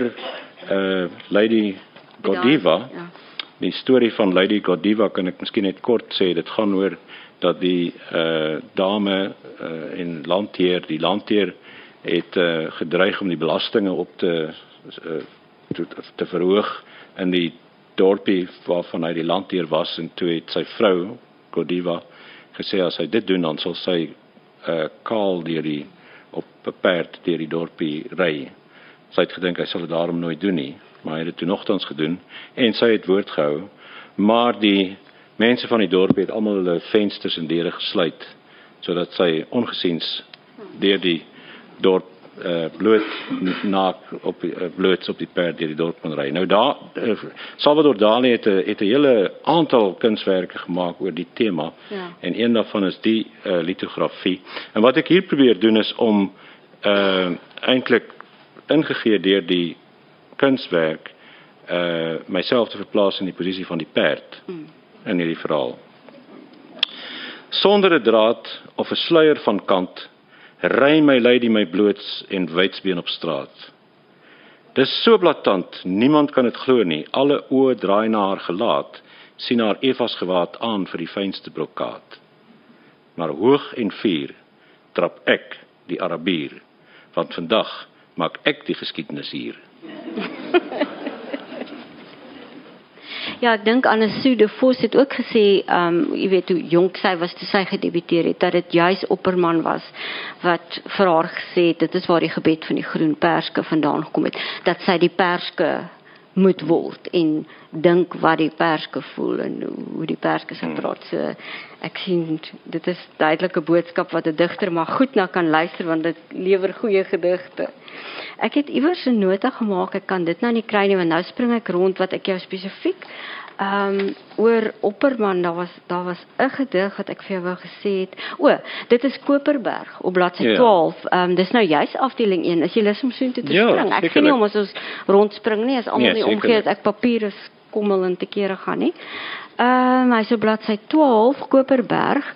Speaker 2: uh, Lady Godiva. Ja. Die storie van Lady Godiva kan ek miskien net kort sê. Dit gaan oor dat die uh, dame uh, en landheer, die landheer het uh, gedreig om die belastinge op te, uh, te, te verhoog in die dorpie waarvan hy die landheer was, en toe het sy vrou, Godiva, gesê as hy dit doen, dan sal sy uh, kaal deur die op 'n perd deur die dorpie ry. Sy het gedink hy sal dit daarom nooit doen nie, maar hy het dit toe nogtans gedoen, en sy het woord gehou, maar die mense van die dorp het almal hulle vensters en deure gesluit, sodat sy ongesiens deur die dorp uh, bloot naak op uh, bloots op die perd deur die dorp kon ry. Nou daar uh, Salvador Dali het 'n het 'n hele aantal kunswerke gemaak oor die tema, ja. en een daarvan is die uh, litografie. En wat ek hier probeer doen is om uh, eintlik ingegee deur die kunswerk uh, myself te verplaas in die posisie van die perd mm. in hierdie verhaal. Sonder 'n draad of 'n sluier van kant, ry my lady my bloots en wydsbeen op straat. Dis so blaatant, niemand kan dit glo nie, alle oë draai na haar gelaat, sien haar Evas gewaad aan vir die fynste brokaat. Maar hoog en fier trap ek die Arabier, want vandag maak ek die geskiedenis hier.
Speaker 1: Ja, ek dink Anne-Sue de Vos het ook gesê, um, jy weet hoe jonk sy was toe sy gedebuteer het, dat dit juis Opperman was wat vir haar gesê het, dit is waar die gebed van die groen perske vandaan gekom het, dat sy die perske moet word en dink wat die perske voel en hoe die perske sal praat. So ek sien dit is duidelike boodskap wat 'n digter maar goed na kan luister want dit lewer goeie gedigte. Ek het iewers 'n nota gemaak, ek kan dit nou nie kry nie want nou spring ek rond wat ek jou spesifiek um, oor Opperman, daar was daar was 'n gedig wat ek vir jou wou gesê het. O, dit is Koperberg op bladsy
Speaker 2: Ja.
Speaker 1: twaalf. Um, dis nou juis afdeling een. Is jy lus om so intoe te
Speaker 2: Ja,
Speaker 1: spring? Ek
Speaker 2: sekerlik.
Speaker 1: sien nie om as ons rondspring nie, as almal
Speaker 2: Nee,
Speaker 1: nie omgee
Speaker 2: sekerlik.
Speaker 1: dat ek papier is kommel en te kere gaan nie. Ehm um, hy so bladsy twaalf Koperberg.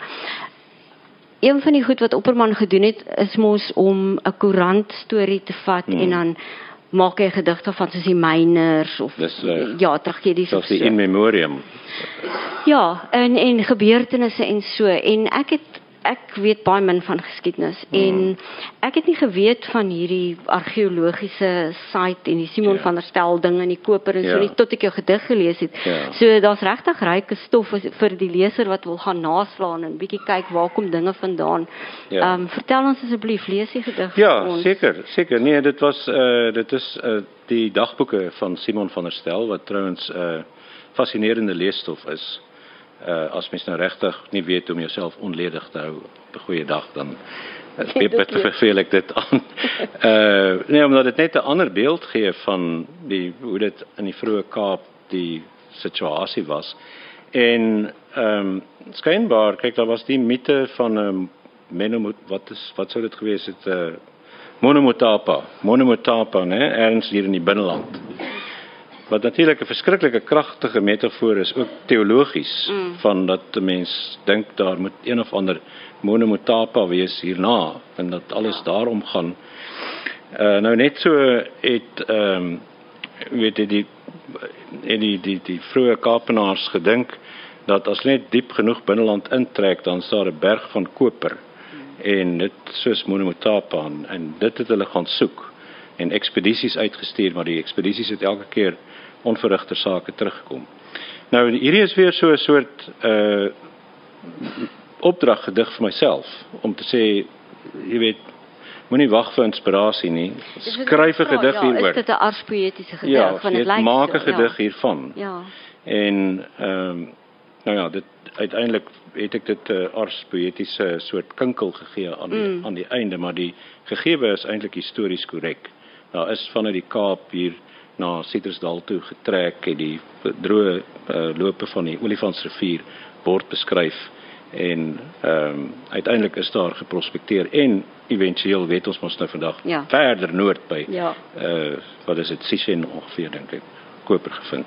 Speaker 1: Een van die goed wat Opperman gedoen het is mos om 'n koerant storie te vat hmm. en dan maak hy 'n gedig daarvan soos die myners of
Speaker 2: Dis, uh,
Speaker 1: ja, tragedies of
Speaker 2: Soos die
Speaker 1: so.
Speaker 2: in memoriam.
Speaker 1: Ja, en en gebeurtenisse en so en ek het ek weet baie min van geskiedenis hmm. en ek het nie geweet van hierdie argeologiese site en die Simon
Speaker 2: Ja.
Speaker 1: van der Stel ding in die koper en
Speaker 2: Ja.
Speaker 1: so nie tot ek jou gedig gelees het.
Speaker 2: Ja.
Speaker 1: So daar's regtig ryke stof vir die leser wat wil gaan naslaan en bietjie kyk waar kom dinge vandaan. Ehm
Speaker 2: Ja.
Speaker 1: um, vertel ons asseblief, lees die gedig
Speaker 2: Ja,
Speaker 1: vir ons.
Speaker 2: seker, seker. Nee, dit was uh dit is uh die dagboeke van Simon van der Stel wat trouens uh fascinerende leesstof is. Uh as mens nou regtig nie weet om jouself onledig te hou op 'n goeie dag dan uh, beveel ek dit aan. Uh nee, omdat dit net 'n ander beeld gee van die hoe dit in die vroeë Kaap die situasie was. En ehm um, skynbaar, kyk, daar was die mite van 'n um, Menomot, wat is wat sou dit gewees het? Uh, Monomotapa, Monomotapa, né, ergens hier in die binneland. Wat natuurlik 'n verskriklike kragtige metafoor is, ook teologies, mm. van dat 'n mens dink daar moet een of ander Monomotapa wees hierna en dat alles daarom gaan. Uh, nou net so het ehm um, weet jy die en die die die vroeë Kaapenaars gedink dat as net diep genoeg binneland intrek dan is daar 'n berg van koper. En dit soos Monomotapa en, en dit het hulle gaan soek en ekspedisies uitgestuur, maar die ekspedisies het elke keer onverrigter sake teruggekom. Nou hierdie is weer so 'n soort uh opdrag gedig vir myself om te sê, jy weet, moenie wag vir inspirasie nie. Skryf 'n gedig
Speaker 1: ja,
Speaker 2: hieroor.
Speaker 1: Is dit 'n arspoëtiese gedig
Speaker 2: Ja,
Speaker 1: van dit lyk?
Speaker 2: maak 'n
Speaker 1: so,
Speaker 2: gedig
Speaker 1: ja.
Speaker 2: hiervan.
Speaker 1: Ja.
Speaker 2: En ehm um, nou ja, dit uiteindelik het ek dit 'n uh, ars poëtiese soort kinkel gegee aan die, mm. aan die einde, maar die gegewe is eintlik histories korrek. Daar is vanuit die Kaap hier na Citrusdal toe getrek en die droë uh, lope van die Olifantsrivier word beskryf en ehm um, uiteindelik is daar geprospekteer en éventueel weet ons mos nou vandag
Speaker 1: ja.
Speaker 2: verder noord by
Speaker 1: ja.
Speaker 2: uh, wat is dit Sishen ongeveer dink ek koper gevind.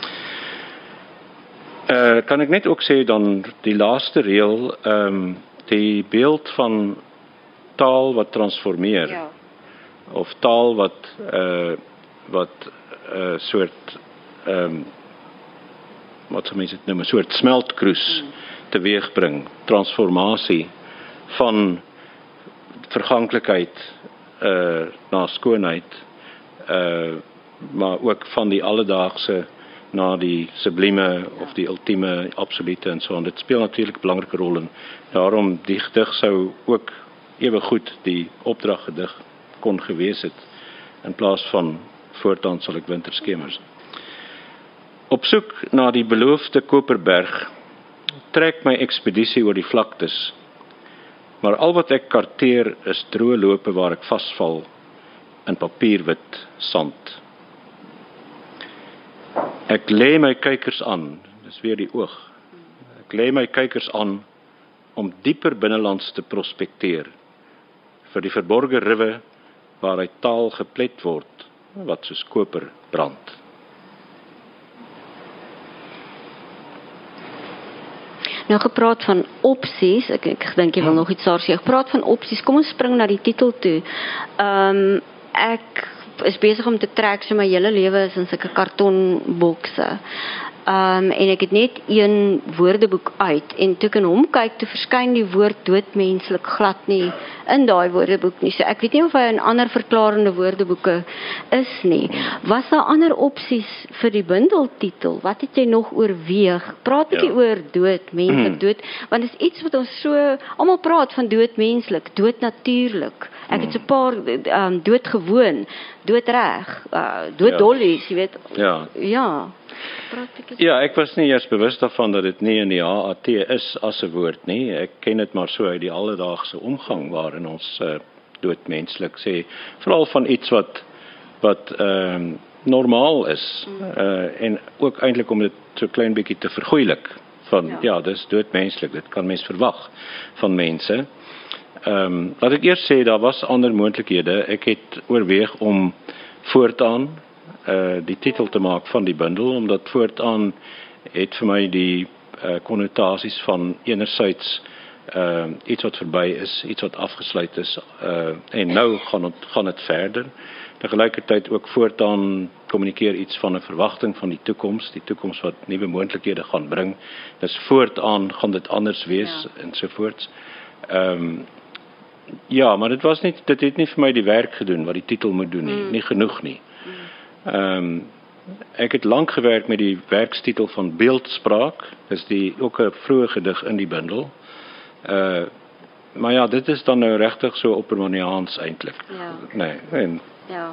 Speaker 2: Uh, kan ek net ook sê dan die laaste reël, ehm um, die beeld van taal wat transformeer
Speaker 1: ja.
Speaker 2: of taal wat uh, wat 'n uh, soort ehm um, wat sou mense dit noem, 'n soort smeltkroes hmm. teweegbring, transformasie van verganklikheid uh, na skoonheid, uh, maar ook van die alledaagse na die sublieme of die ultieme, absolute en so aan. Dit speel natuurlik 'n belangrike rol en daarom die gedig sou ook ewe goed die opdraggedig kon gewees het in plaas van voortaan sal ek winterskemers. Op soek na die beloofde Koperberg trek my ekspedisie oor die vlaktes, maar al wat ek karteer is droë lope waar ek vasval in papierwit sand. Ek lê my kykers aan, dis weer die oog. Ek lê my kykers aan om dieper binnelands te prospekteer vir die verborge riwe waaruit taal geplet word, wat soos koper brand.
Speaker 1: Nou gepraat van opsies, ek, ek dink jy wil nog iets daar sê, gepraat van opsies, kom ons spring na die titel toe. Um, ek is besig om te trek, so my hele lewe is in sulke kartonbokse. Um, en ek het net een woordeboek uit, en toe ek in hom kyk, toe verskyn die woord doodmenslik glad nie in daai woordeboek nie, so ek weet nie of hy in ander verklarende woordeboeke is nie. Was daar ander opsies vir die bundeltitel? Wat het jy nog oorweeg? Praat 'n bietjie ja. oor dood, menslik, dood, want dit is iets wat ons so, almal praat van dood menslik, dood natuurlik. Ek het so 'n paar, um, doodgewoon, doodreg, uh, dooddollies, jy weet.
Speaker 2: Ja.
Speaker 1: Ja.
Speaker 2: Ja, ek was nie eers bewus daarvan dat dit nie in die H A T is as 'n woord nie. Ek ken dit maar so uit die alledaagse omgang waarin ons uh, doodmenslik sê, veral van iets wat wat ehm um, normaal is uh, en ook eintlik om dit so klein bietjie te vergoeilik van ja, ja dis doodmenslik, dit kan mens verwag van mense. Ehm um, laat ek eers sê daar was ander moontlikhede. Ek het oorweeg om voortaan Uh, die titel te maak van die bundel, omdat voortaan het vir my die uh, konnotasies van enerzijds uh, iets wat verby is, iets wat afgesluit is, uh, en nou gaan het, gaan het verder. Tegelijkertijd ook voortaan kommunikeer iets van 'n verwagting van die toekoms, die toekoms wat nuwe moontlikhede gaan bring. Dus voortaan gaan dit anders wees, ja. ensovoorts. Um, ja, maar dit was nie, dit het nie vir my die werk gedoen wat die titel moet doen nie, mm. nie genoeg nie. Um, ek het lank gewerk met die werkstitel van Beeldspraak, dis die ook 'n vroeë gedig in die bundel. Uh, maar ja, dit is dan nou regtig so oppermaniaans eintlik.
Speaker 1: Ja.
Speaker 2: Nee, en
Speaker 1: ja.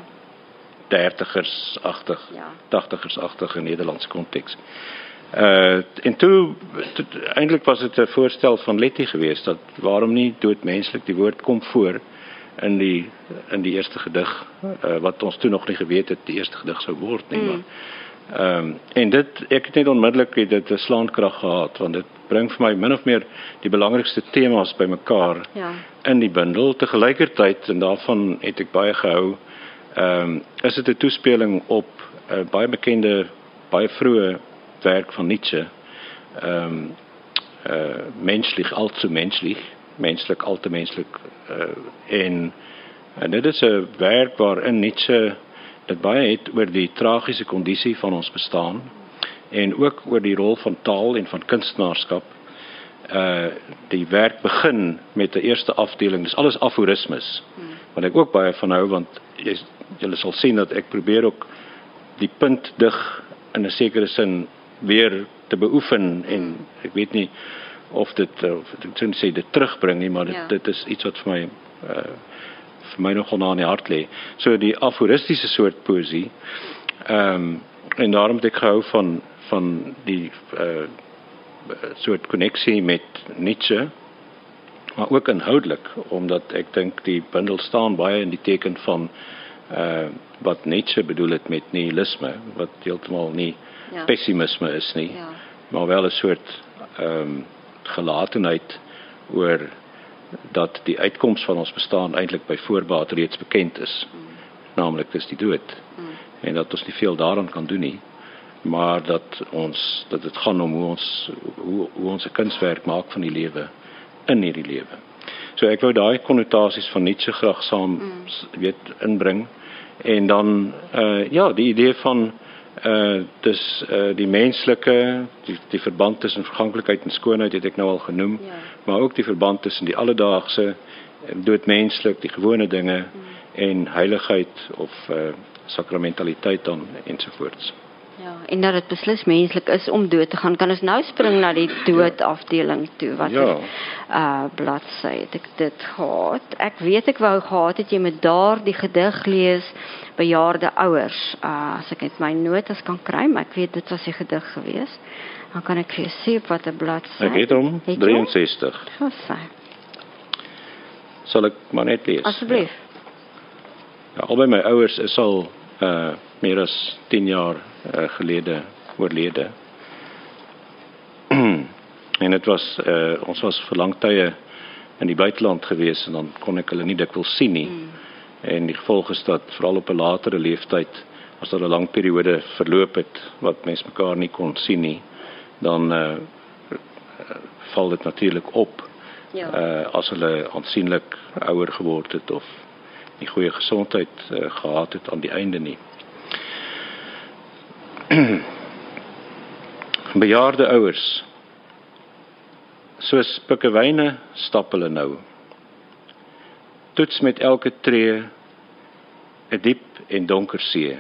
Speaker 2: dertigers-agtig, ja. tachtigers-agtig in Nederlandse konteks. Uh, en toe, to, eintlik was dit 'n voorstel van Letty geweest, dat waarom nie doodmenslik, die woord kom voor in die in die eerste gedig, uh, wat ons toe nog nie geweet het die eerste gedig sou word nie, mm. maar um, en dit, ek het net onmiddellik dit 'n slaankrag gehad, want dit bring vir my min of meer die belangrikste temas bymekaar
Speaker 1: ja.
Speaker 2: in die bundel. Tegelijkertijd, en daarvan het ek baie gehou, um, is dit 'n toespeling op uh, baie bekende, baie vroeë werk van Nietzsche, um, uh, menslich, allzu menslich, menslik, al te menslik, uh, en, en dit is 'n werk waarin Nietzsche dit baie het oor die tragiese kondisie van ons bestaan, en ook oor die rol van taal en van kunstenaarskap. Uh, die werk begin met die eerste afdeling, dis alles aforismes, hmm. wat ek ook baie van hou, want jy, julle sal sien dat ek probeer ook die punt dig in 'n sekere sin weer te beoefen, en ek weet nie of dit, of ek sou sê dit terugbring nie, maar dit, ja. dit is iets wat vir my uh, vir my nogal na in die hart lê. So die aforistiese soort poësie, um, en daarom het ek gehou van, van die uh, soort konneksie met Nietzsche, maar ook inhoudelik, omdat ek dink die bundel staan baie in die teken van uh, wat Nietzsche bedoel het met nihilisme, wat heeltemal nie ja. pessimisme is nie, ja. maar wel 'n soort um, gelatenheid oor dat die uitkoms van ons bestaan eintlik by voorbaat reeds bekend is, mm. naamlik dis die dood, mm. en dat ons nie veel daaraan kan doen nie, maar dat ons, dat dit gaan om hoe ons hoe, hoe ons 'n kunswerk maak van die lewe in hierdie lewe. So ek wou daai konnotasies van Nietzsche graag saam mm. weet inbring, en dan uh, ja, die idee van uh, dis uh, die menslike, die, die verband tussen verganklikheid en skoonheid het ek nou al genoem, ja. maar ook die verband tussen die alledaagse, doodmenslik, die gewone dinge, mm. en heiligheid of uh, sakramentaliteit dan ensovoorts.
Speaker 1: Ja, en dat dit beslis menslik is om dood te gaan. Kan ons nou spring na die doodafdeling toe? Wat ja. uh, bladsy het ek dit gehad? Ek weet ek wou gehad het jy met daar die gedig lees, bejaarde ouers. Uh, as ek net my notas kan kry, maar ek weet dit was die gedig gewees. Dan kan ek vir jou sê op wat 'n bladsy.
Speaker 2: Ek het hom drieënsestig.
Speaker 1: Goed.
Speaker 2: Sal ek maar net lees?
Speaker 1: Asseblief.
Speaker 2: Ja, albei my ouers is al uh, meer as tien jaar Uh, gelede oorlede. En dit was, uh, ons was vir lang tye in die buiteland gewees, en dan kon ek hulle nie dikwels sien nie. Mm. En die gevolg is dat veral op 'n latere leeftyd, as daar 'n lang periode verloop het wat mens mekaar nie kon sien nie, dan uh, val dit natuurlik op
Speaker 1: Ja.
Speaker 2: uh, as hulle aansienlik ouer geword het of nie goeie gesondheid uh, gehad het aan die einde nie. Bejaarde ouers, soos pikkewyne stap hulle nou. Toets met elke tree 'n diep en donker see.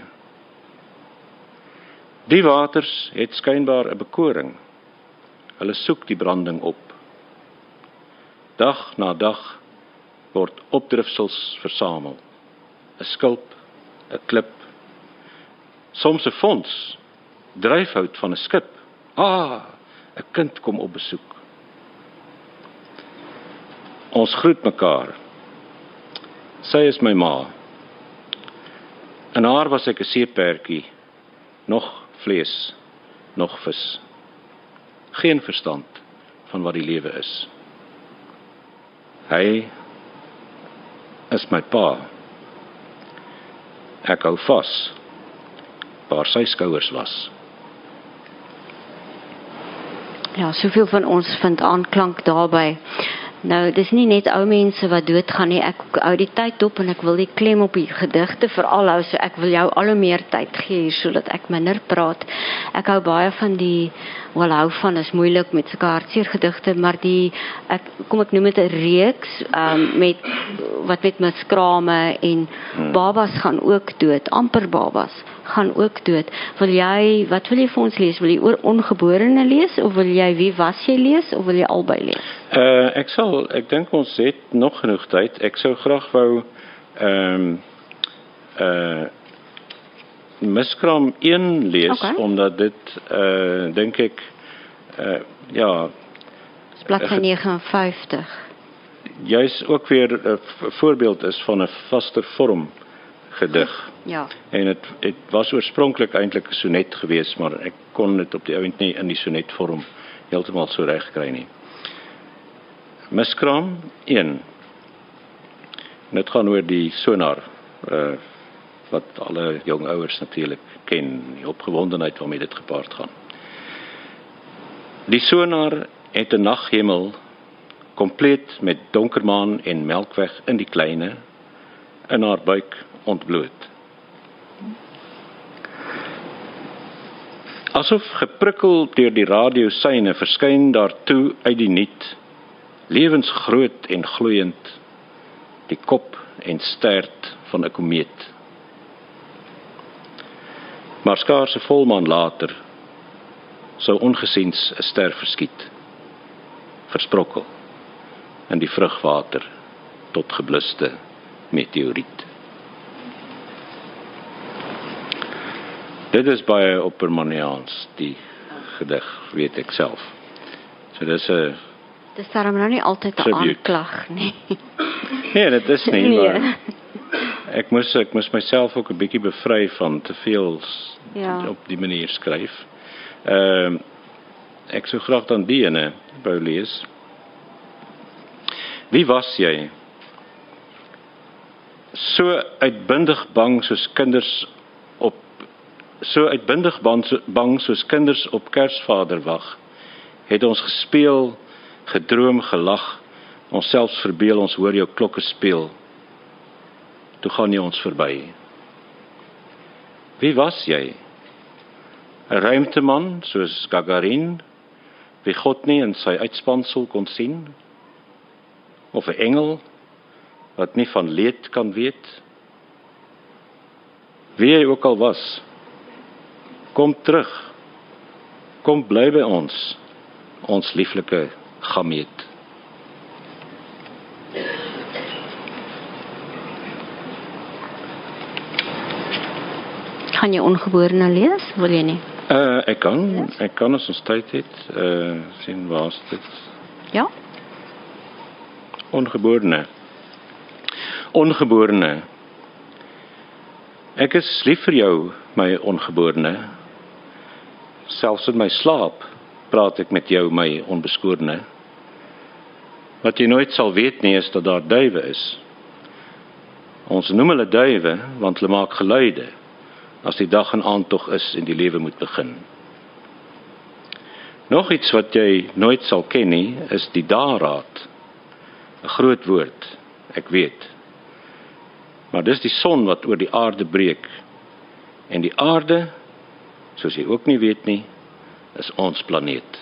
Speaker 2: Die waters het skynbaar 'n bekoring. Hulle soek die branding op. Dag na dag word opdrifsels versamel. 'n Skulp, 'n klip, soms 'n fonds, dryfhout van 'n skip. Ah, 'n kind kom op besoek. Ons groet mekaar. Sy is my ma. In haar was ek 'n seepertjie, nog vlees, nog vis. Geen verstand van wat die lewe is. Hy is my pa. Ek hou vas waar sy skouers was.
Speaker 1: Ja, soveel van ons vind aanklank daarbey. Nou, dis nie net ou mense wat doodgaan nie. Ek hou die tyd op en ek wil die klem op die gedigte veral hou, so ek wil jou al hoe meer tyd gee hier sodat ek minder praat. Ek hou baie van die, wel hou van is moeilik met sulke hartseer gedigte, maar die ek kom ek noem dit 'n reeks um, met wat met miskrame en hmm. babas gaan ook dood, amper babas gaan ook dood. Wil jy, wat wil jy vir ons lees? Wil jy oor ongeborene lees of wil jy wie was jy lees of wil jy albei lees?
Speaker 2: Uh, ek sal, ek dink ons het nog genoeg tyd. Ek sou graag wou ehm um, uh, Miskraam een lees,
Speaker 1: okay.
Speaker 2: Omdat dit uh, dink ek uh, ja,
Speaker 1: dis bladsy negenenvyftig.
Speaker 2: Juis ook weer 'n voorbeeld is van 'n vaster vorm gedig.
Speaker 1: Ja.
Speaker 2: En het, het was oorspronklik eintlik 'n sonnet geweest, maar ek kon dit op die ouend nie in die sonnetvorm heeltemal so reg kry nie. Miskraam een. Dit gaan oor die sonar, uh, wat alle jong ouers natuurlik ken, die opgewondenheid waarmee dit gepaard gaan. Die sonar het 'n naghemel kompleet met donkermaan en melkweg in die kleine, in haar buik ontbloot. Asof geprikkel deur die radiosyne verskyn daartoe uit die niet, lewensgroot en gloeiend, die kop en stert van 'n komeet. Maar skaars 'n volmaan later sou ongesiens 'n ster verskiet, versprokkel in die vrugwater tot gebluste meteoriet. Dit is baie Oppermanniaans, die gedig, weet ek self. So dis 'n
Speaker 1: Dis daarom nou nie altyd 'n aanklag nie.
Speaker 2: Nee, dit is nie,
Speaker 1: nee.
Speaker 2: maar ek moes ek moes myself ook 'n bietjie bevry van te veel
Speaker 1: ja.
Speaker 2: op die manier skryf. Ehm uh, ek sou graag dan die ene wou lees. Wie was jy? So uitbundig bang soos kinders op so uitbundig bang, bang soos kinders op Kersvader wag, het ons gespeel, gedroom, gelag, ons selfs verbeel, ons hoor jou klokke speel. Toe gaan jy ons verby. Wie was jy? 'n Ruimteman soos Gagarin, wie God nie in sy uitspansel kon sien? Of 'n engel wat nie van leed kan weet? Wie jy ook al was, kom terug. Kom bly by ons, ons lieflike gameet.
Speaker 1: Kan jy ongeborene lees? Wil jy nie?
Speaker 2: Uh, ek kan, ek kan as ons tyd het, uh, sien waar is dit?
Speaker 1: Ja?
Speaker 2: Ongeborene. Ongeborene. Ek is lief vir jou, my ongeborene. Selfs in my slaap praat ek met jou, my onbeskorene. Wat jy nooit sal weet nie is dat daar duwe is. Ons noem hulle duwe, want hulle maak geluide, as die dag en aandtog is en die lewe moet begin. Nog iets wat jy nooit sal ken nie, is die dageraad. 'n Groot woord, ek weet. Maar dis die son wat oor die aarde breek. En die aarde, soos jy ook nie weet nie, is ons planeet.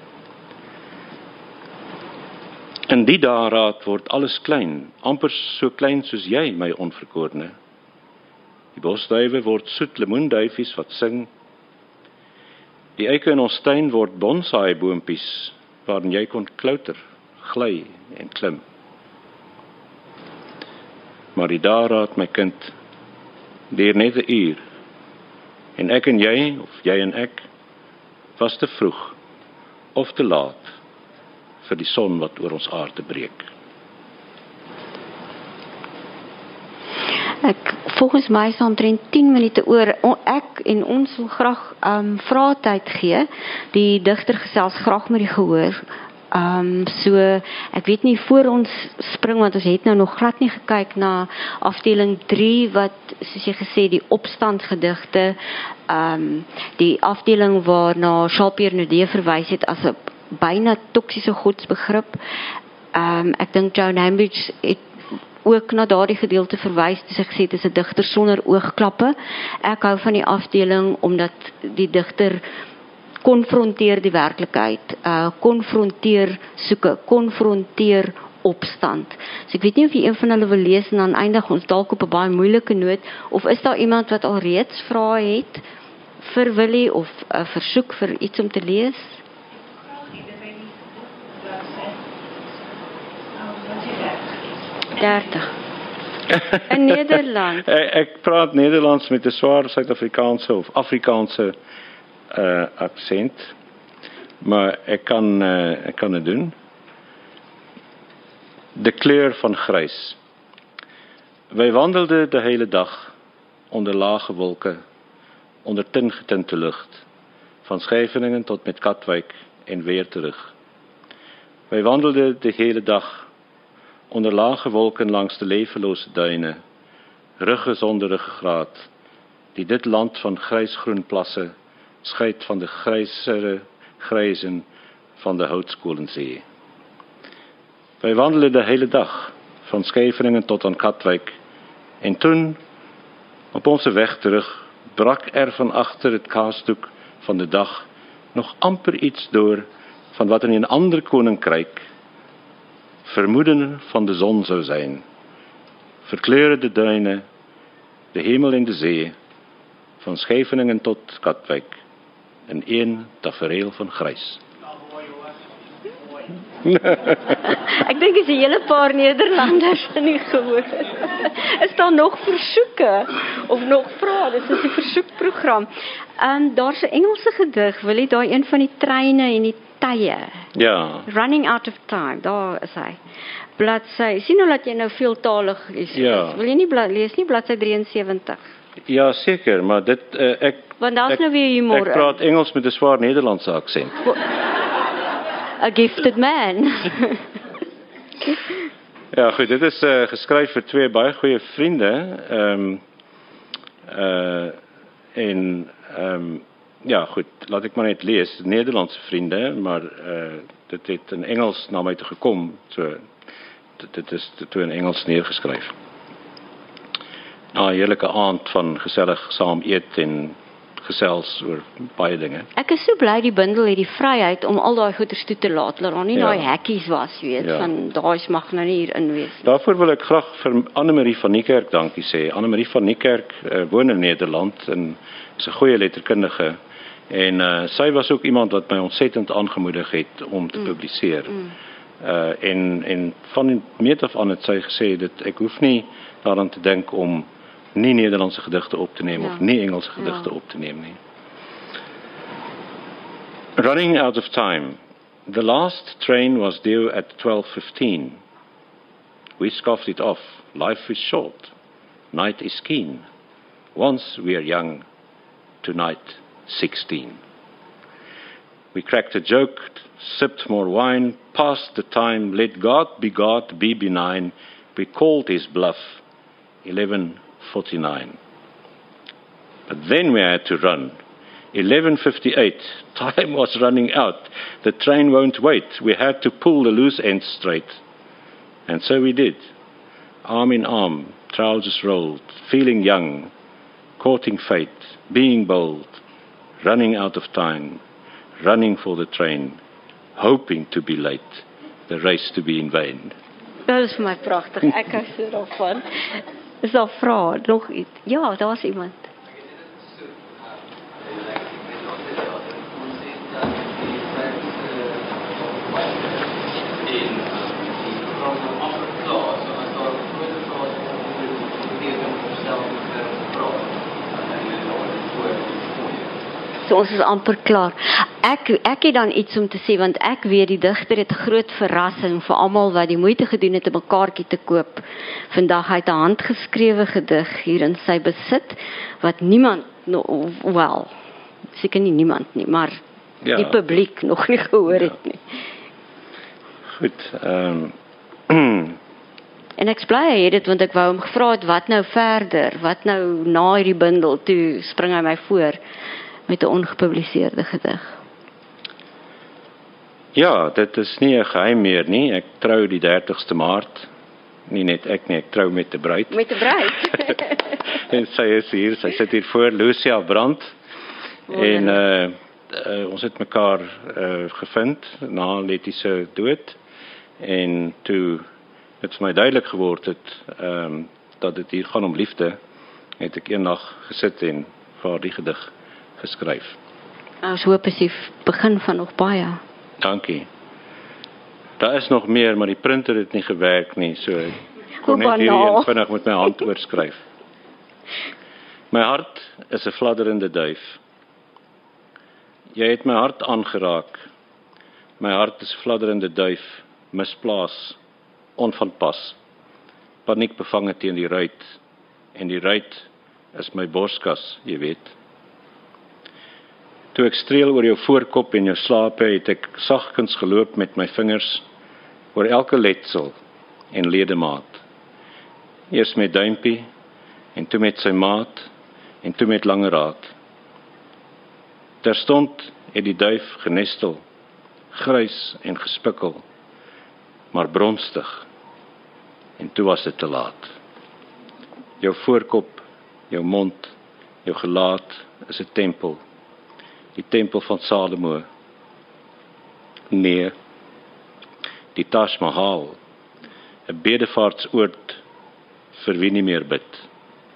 Speaker 2: In die dageraad word alles klein, amper so klein soos jy, my onverkorene. Die bosduwe word soet lemoenduifies wat sing. Die eike in ons tuin word bonsai boompies, waarin jy kon klouter, gly en klim. Maar die dageraad, my kind, duur net 'n uur. En ek en jy, of jy en ek, was te vroeg, of te laat, vir die son wat oor ons aarde breek.
Speaker 1: Ek, volgens my is omtrent tien minute oor. O, ek en ons wil graag um, vraatyd gee. Die digter gesels graag met die gehoor. Um, so, ek weet nie, voor ons spring, want ons het nou nog glad nie gekyk na afdeling drie, wat, soos jy gesê, die opstandgedigte, um, die afdeling waarna Charles-Pierre Naudet verwys het as 'n byna toksiese godsbegrip. Um, ek dink Joan Hambidge het ook na daardie gedeelte verwys, toe sy gesê het is 'n digter sonder oogklappe. Ek hou van die afdeling omdat die digter konfronteer die werklikheid, uh, konfronteer soeke, konfronteer opstand. So ek weet nie of jy een van hulle wil lees en dan eindig ons dalk op 'n baie moeilike noot, of is daar iemand wat al reeds vrae het vir Willie of 'n uh, versoek vir iets om te lees? dertig. In Nederland.
Speaker 2: Ek praat Nederlands met 'n swaar Suid-Afrikaanse of Afrikaanse uh, aksent, maar ek kan uh, ek kan dit doen. De kleur van grys. Wij wandelden de hele dag onder lage wolken, onder tingetinte lucht, van Scheveningen tot met Katwijk en weer terug. Wij wandelden de hele dag onder lage wolken langs de levenloze duinen, ruggen zonder ruggengraat, die dit land van grijsgroen plassen scheidt van de grijzere grijzen van de Houtskoolenzee. Wij wandelen de hele dag, van Scheveningen tot aan Katwijk, en toen, op onze weg terug, brak er van achter het kaasdoek van de dag nog amper iets door van wat in een ander koninkrijk vermoeden van de zon zou zijn. Verkleuren de duinen, de hemel en de zee, van Scheveningen tot Katwijk, in één tafereel van grijs.
Speaker 1: Ek dink is 'n hele paar Nederlanders in die gehoor. Is daar nog versoeke of nog vrae? Dis 'n versoekprogram. Ehm um, daar's 'n Engelse gedig, wil jy daai een van die treine en die tye?
Speaker 2: Ja.
Speaker 1: Running Out of Time, daar is hy. Bladsy. Sien nou dat jy nou veeltalig is.
Speaker 2: Ja.
Speaker 1: Wil jy nie blad, lees nie bladsy drieënsewentig?
Speaker 2: Ja, seker, maar dit uh, ek
Speaker 1: Want daar's
Speaker 2: ek,
Speaker 1: nou weer humor.
Speaker 2: Ek praat Engels met 'n swaar Nederlandse aksent.
Speaker 1: A gifted man.
Speaker 2: Ja, goed, dit is uh, geskryf vir twee baie goeie vriende. Ehm um, uh en ehm um, ja, goed, laat ek maar net lees. Nederlandse vriende, maar uh dit het in Engels na my toe gekom. So dit, dit is toe in Engels neergeskryf. Na 'n heerlike aand van gesellig saam eet en gesels oor baie dinge.
Speaker 1: Ek is so bly die bundel het die vryheid om al daai goeders toe te laat, dat daar nie
Speaker 2: Ja.
Speaker 1: daai hekkies was, weet,
Speaker 2: Ja.
Speaker 1: van daai mag nou nie hier in wees nie.
Speaker 2: Daarvoor wil ek graag vir Annemarie van Niekerk dankie sê. Annemarie van Niekerk uh, woon in Nederland en is 'n goeie letterkundige. En uh, sy was ook iemand wat my ontsettend aangemoedig het om te mm. publiseer. Mm. Uh, en, en van meet af aan het sy gesê dat ek hoef nie daaraan te dink om nie Nederlandse gedigte op te neem ja. of nie Engelse gedigte ja. op te neem nie. Running out of time. The last train was due at twelve fifteen. We scoffed it off. Life is short. Night is keen. Once we are young, tonight sixteen. We cracked a joke, sipped more wine, passed the time, let God be God, be benign. We called his bluff. eleven forty-nine. But then we had to run. eleven fifty-eight, time was running out. The train won't wait. We had to pull the loose ends straight. And so we did. Arm in arm, trousers rolled, feeling young, courting fate, being bold, running out of time, running for the train, hoping to be late, the race to be in vain.
Speaker 1: Dat is vir my pragtig. Ek hou so daarvan. Is daar vrae? Nog iets? Ja, daar's iemand. So ons is amper klaar. Ek ek het dan iets om te sê want ek weet die digter het 'n groot verrassing vir almal wat die moeite gedoen het om 'n kaartjie te koop. Vandag hy het 'n handgeskrewe gedig hier in sy besit wat niemand no, wel seker nie niemand nie, maar ja, die publiek nog nie gehoor ja. het nie.
Speaker 2: Goed. Ehm um,
Speaker 1: En ek bly hy het dit want ek wou hom gevra het wat nou verder, wat nou na hierdie bundel toe spring hy my voor met 'n ongepubliseerde gedig.
Speaker 2: Ja, dit is nie 'n geheim meer nie. Ek trou die dertigste Maart. Nie net ek nie, ek trou met 'n bruid.
Speaker 1: Met 'n bruid.
Speaker 2: En sy is hier, sy sit hier voor, Lucia Brandt. Oh, en uh, uh, ons het mekaar uh, gevind na Letty se dood. En toe het vir my duidelik geword het um, dat dit hier gaan om liefde, het ek eendag gesit en vir haar die gedig geskryf.
Speaker 1: Ons hoop as jy begin van nog baie.
Speaker 2: Dankie. Daar is nog meer, maar die printer het nie gewerk nie, so ek kon net hierdie vinnig met my hand oorskryf. My hart is 'n fladderende duif. Jy het my hart aangeraak. My hart is 'n fladderende duif, misplaas, onvanpas. Paniek bevange teen die ruit, en die ruit is my borskas, jy weet. Toe ek streel oor jou voorkop en jou slape, het ek sagkens geloop met my vingers oor elke letsel en ledemaat. Eers met duimpie, en toe met sy maat, en toe met langeraad. Terstond het die duif genestel, grys en gespikkel, maar bronstig, en toe was dit te laat. Jou voorkop, jou mond, jou gelaat is 'n tempel, die tempel van Salomo. Nee, die Taj Mahal, 'n bedevaartsoord vir wie nie meer bid.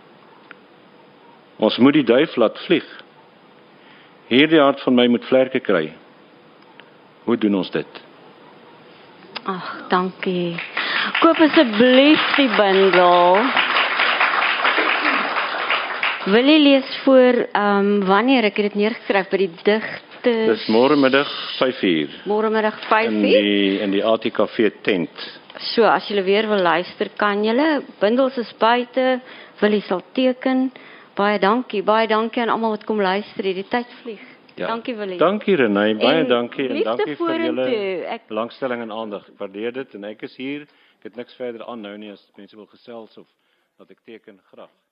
Speaker 2: Ons moet die duif laat vlieg. Hierdie hart van my moet vlerke kry. Hoe doen ons dit?
Speaker 1: Ag, dankie. Koop asseblief die bundel. Wil jy lees voor, um, wanneer ek het dit neergeskryf by die digte?
Speaker 2: Dis môremiddag vyf uur.
Speaker 1: Môremiddag vyf uur?
Speaker 2: In die, in die A T K V tent.
Speaker 1: So, as julle weer wil luister, kan julle, bundels is buite, wil jy sal teken. Baie dankie, baie dankie aan almal wat kom luister, die tyd vlieg. Ja. Dankie Willie.
Speaker 2: Dankie Renée, baie en dankie en dankie vir
Speaker 1: julle
Speaker 2: ek... belangstelling en aandag. Ek waardeer dit en ek is hier. Ek het niks verder aan nou nie as mense wil gesels of dat ek teken graag.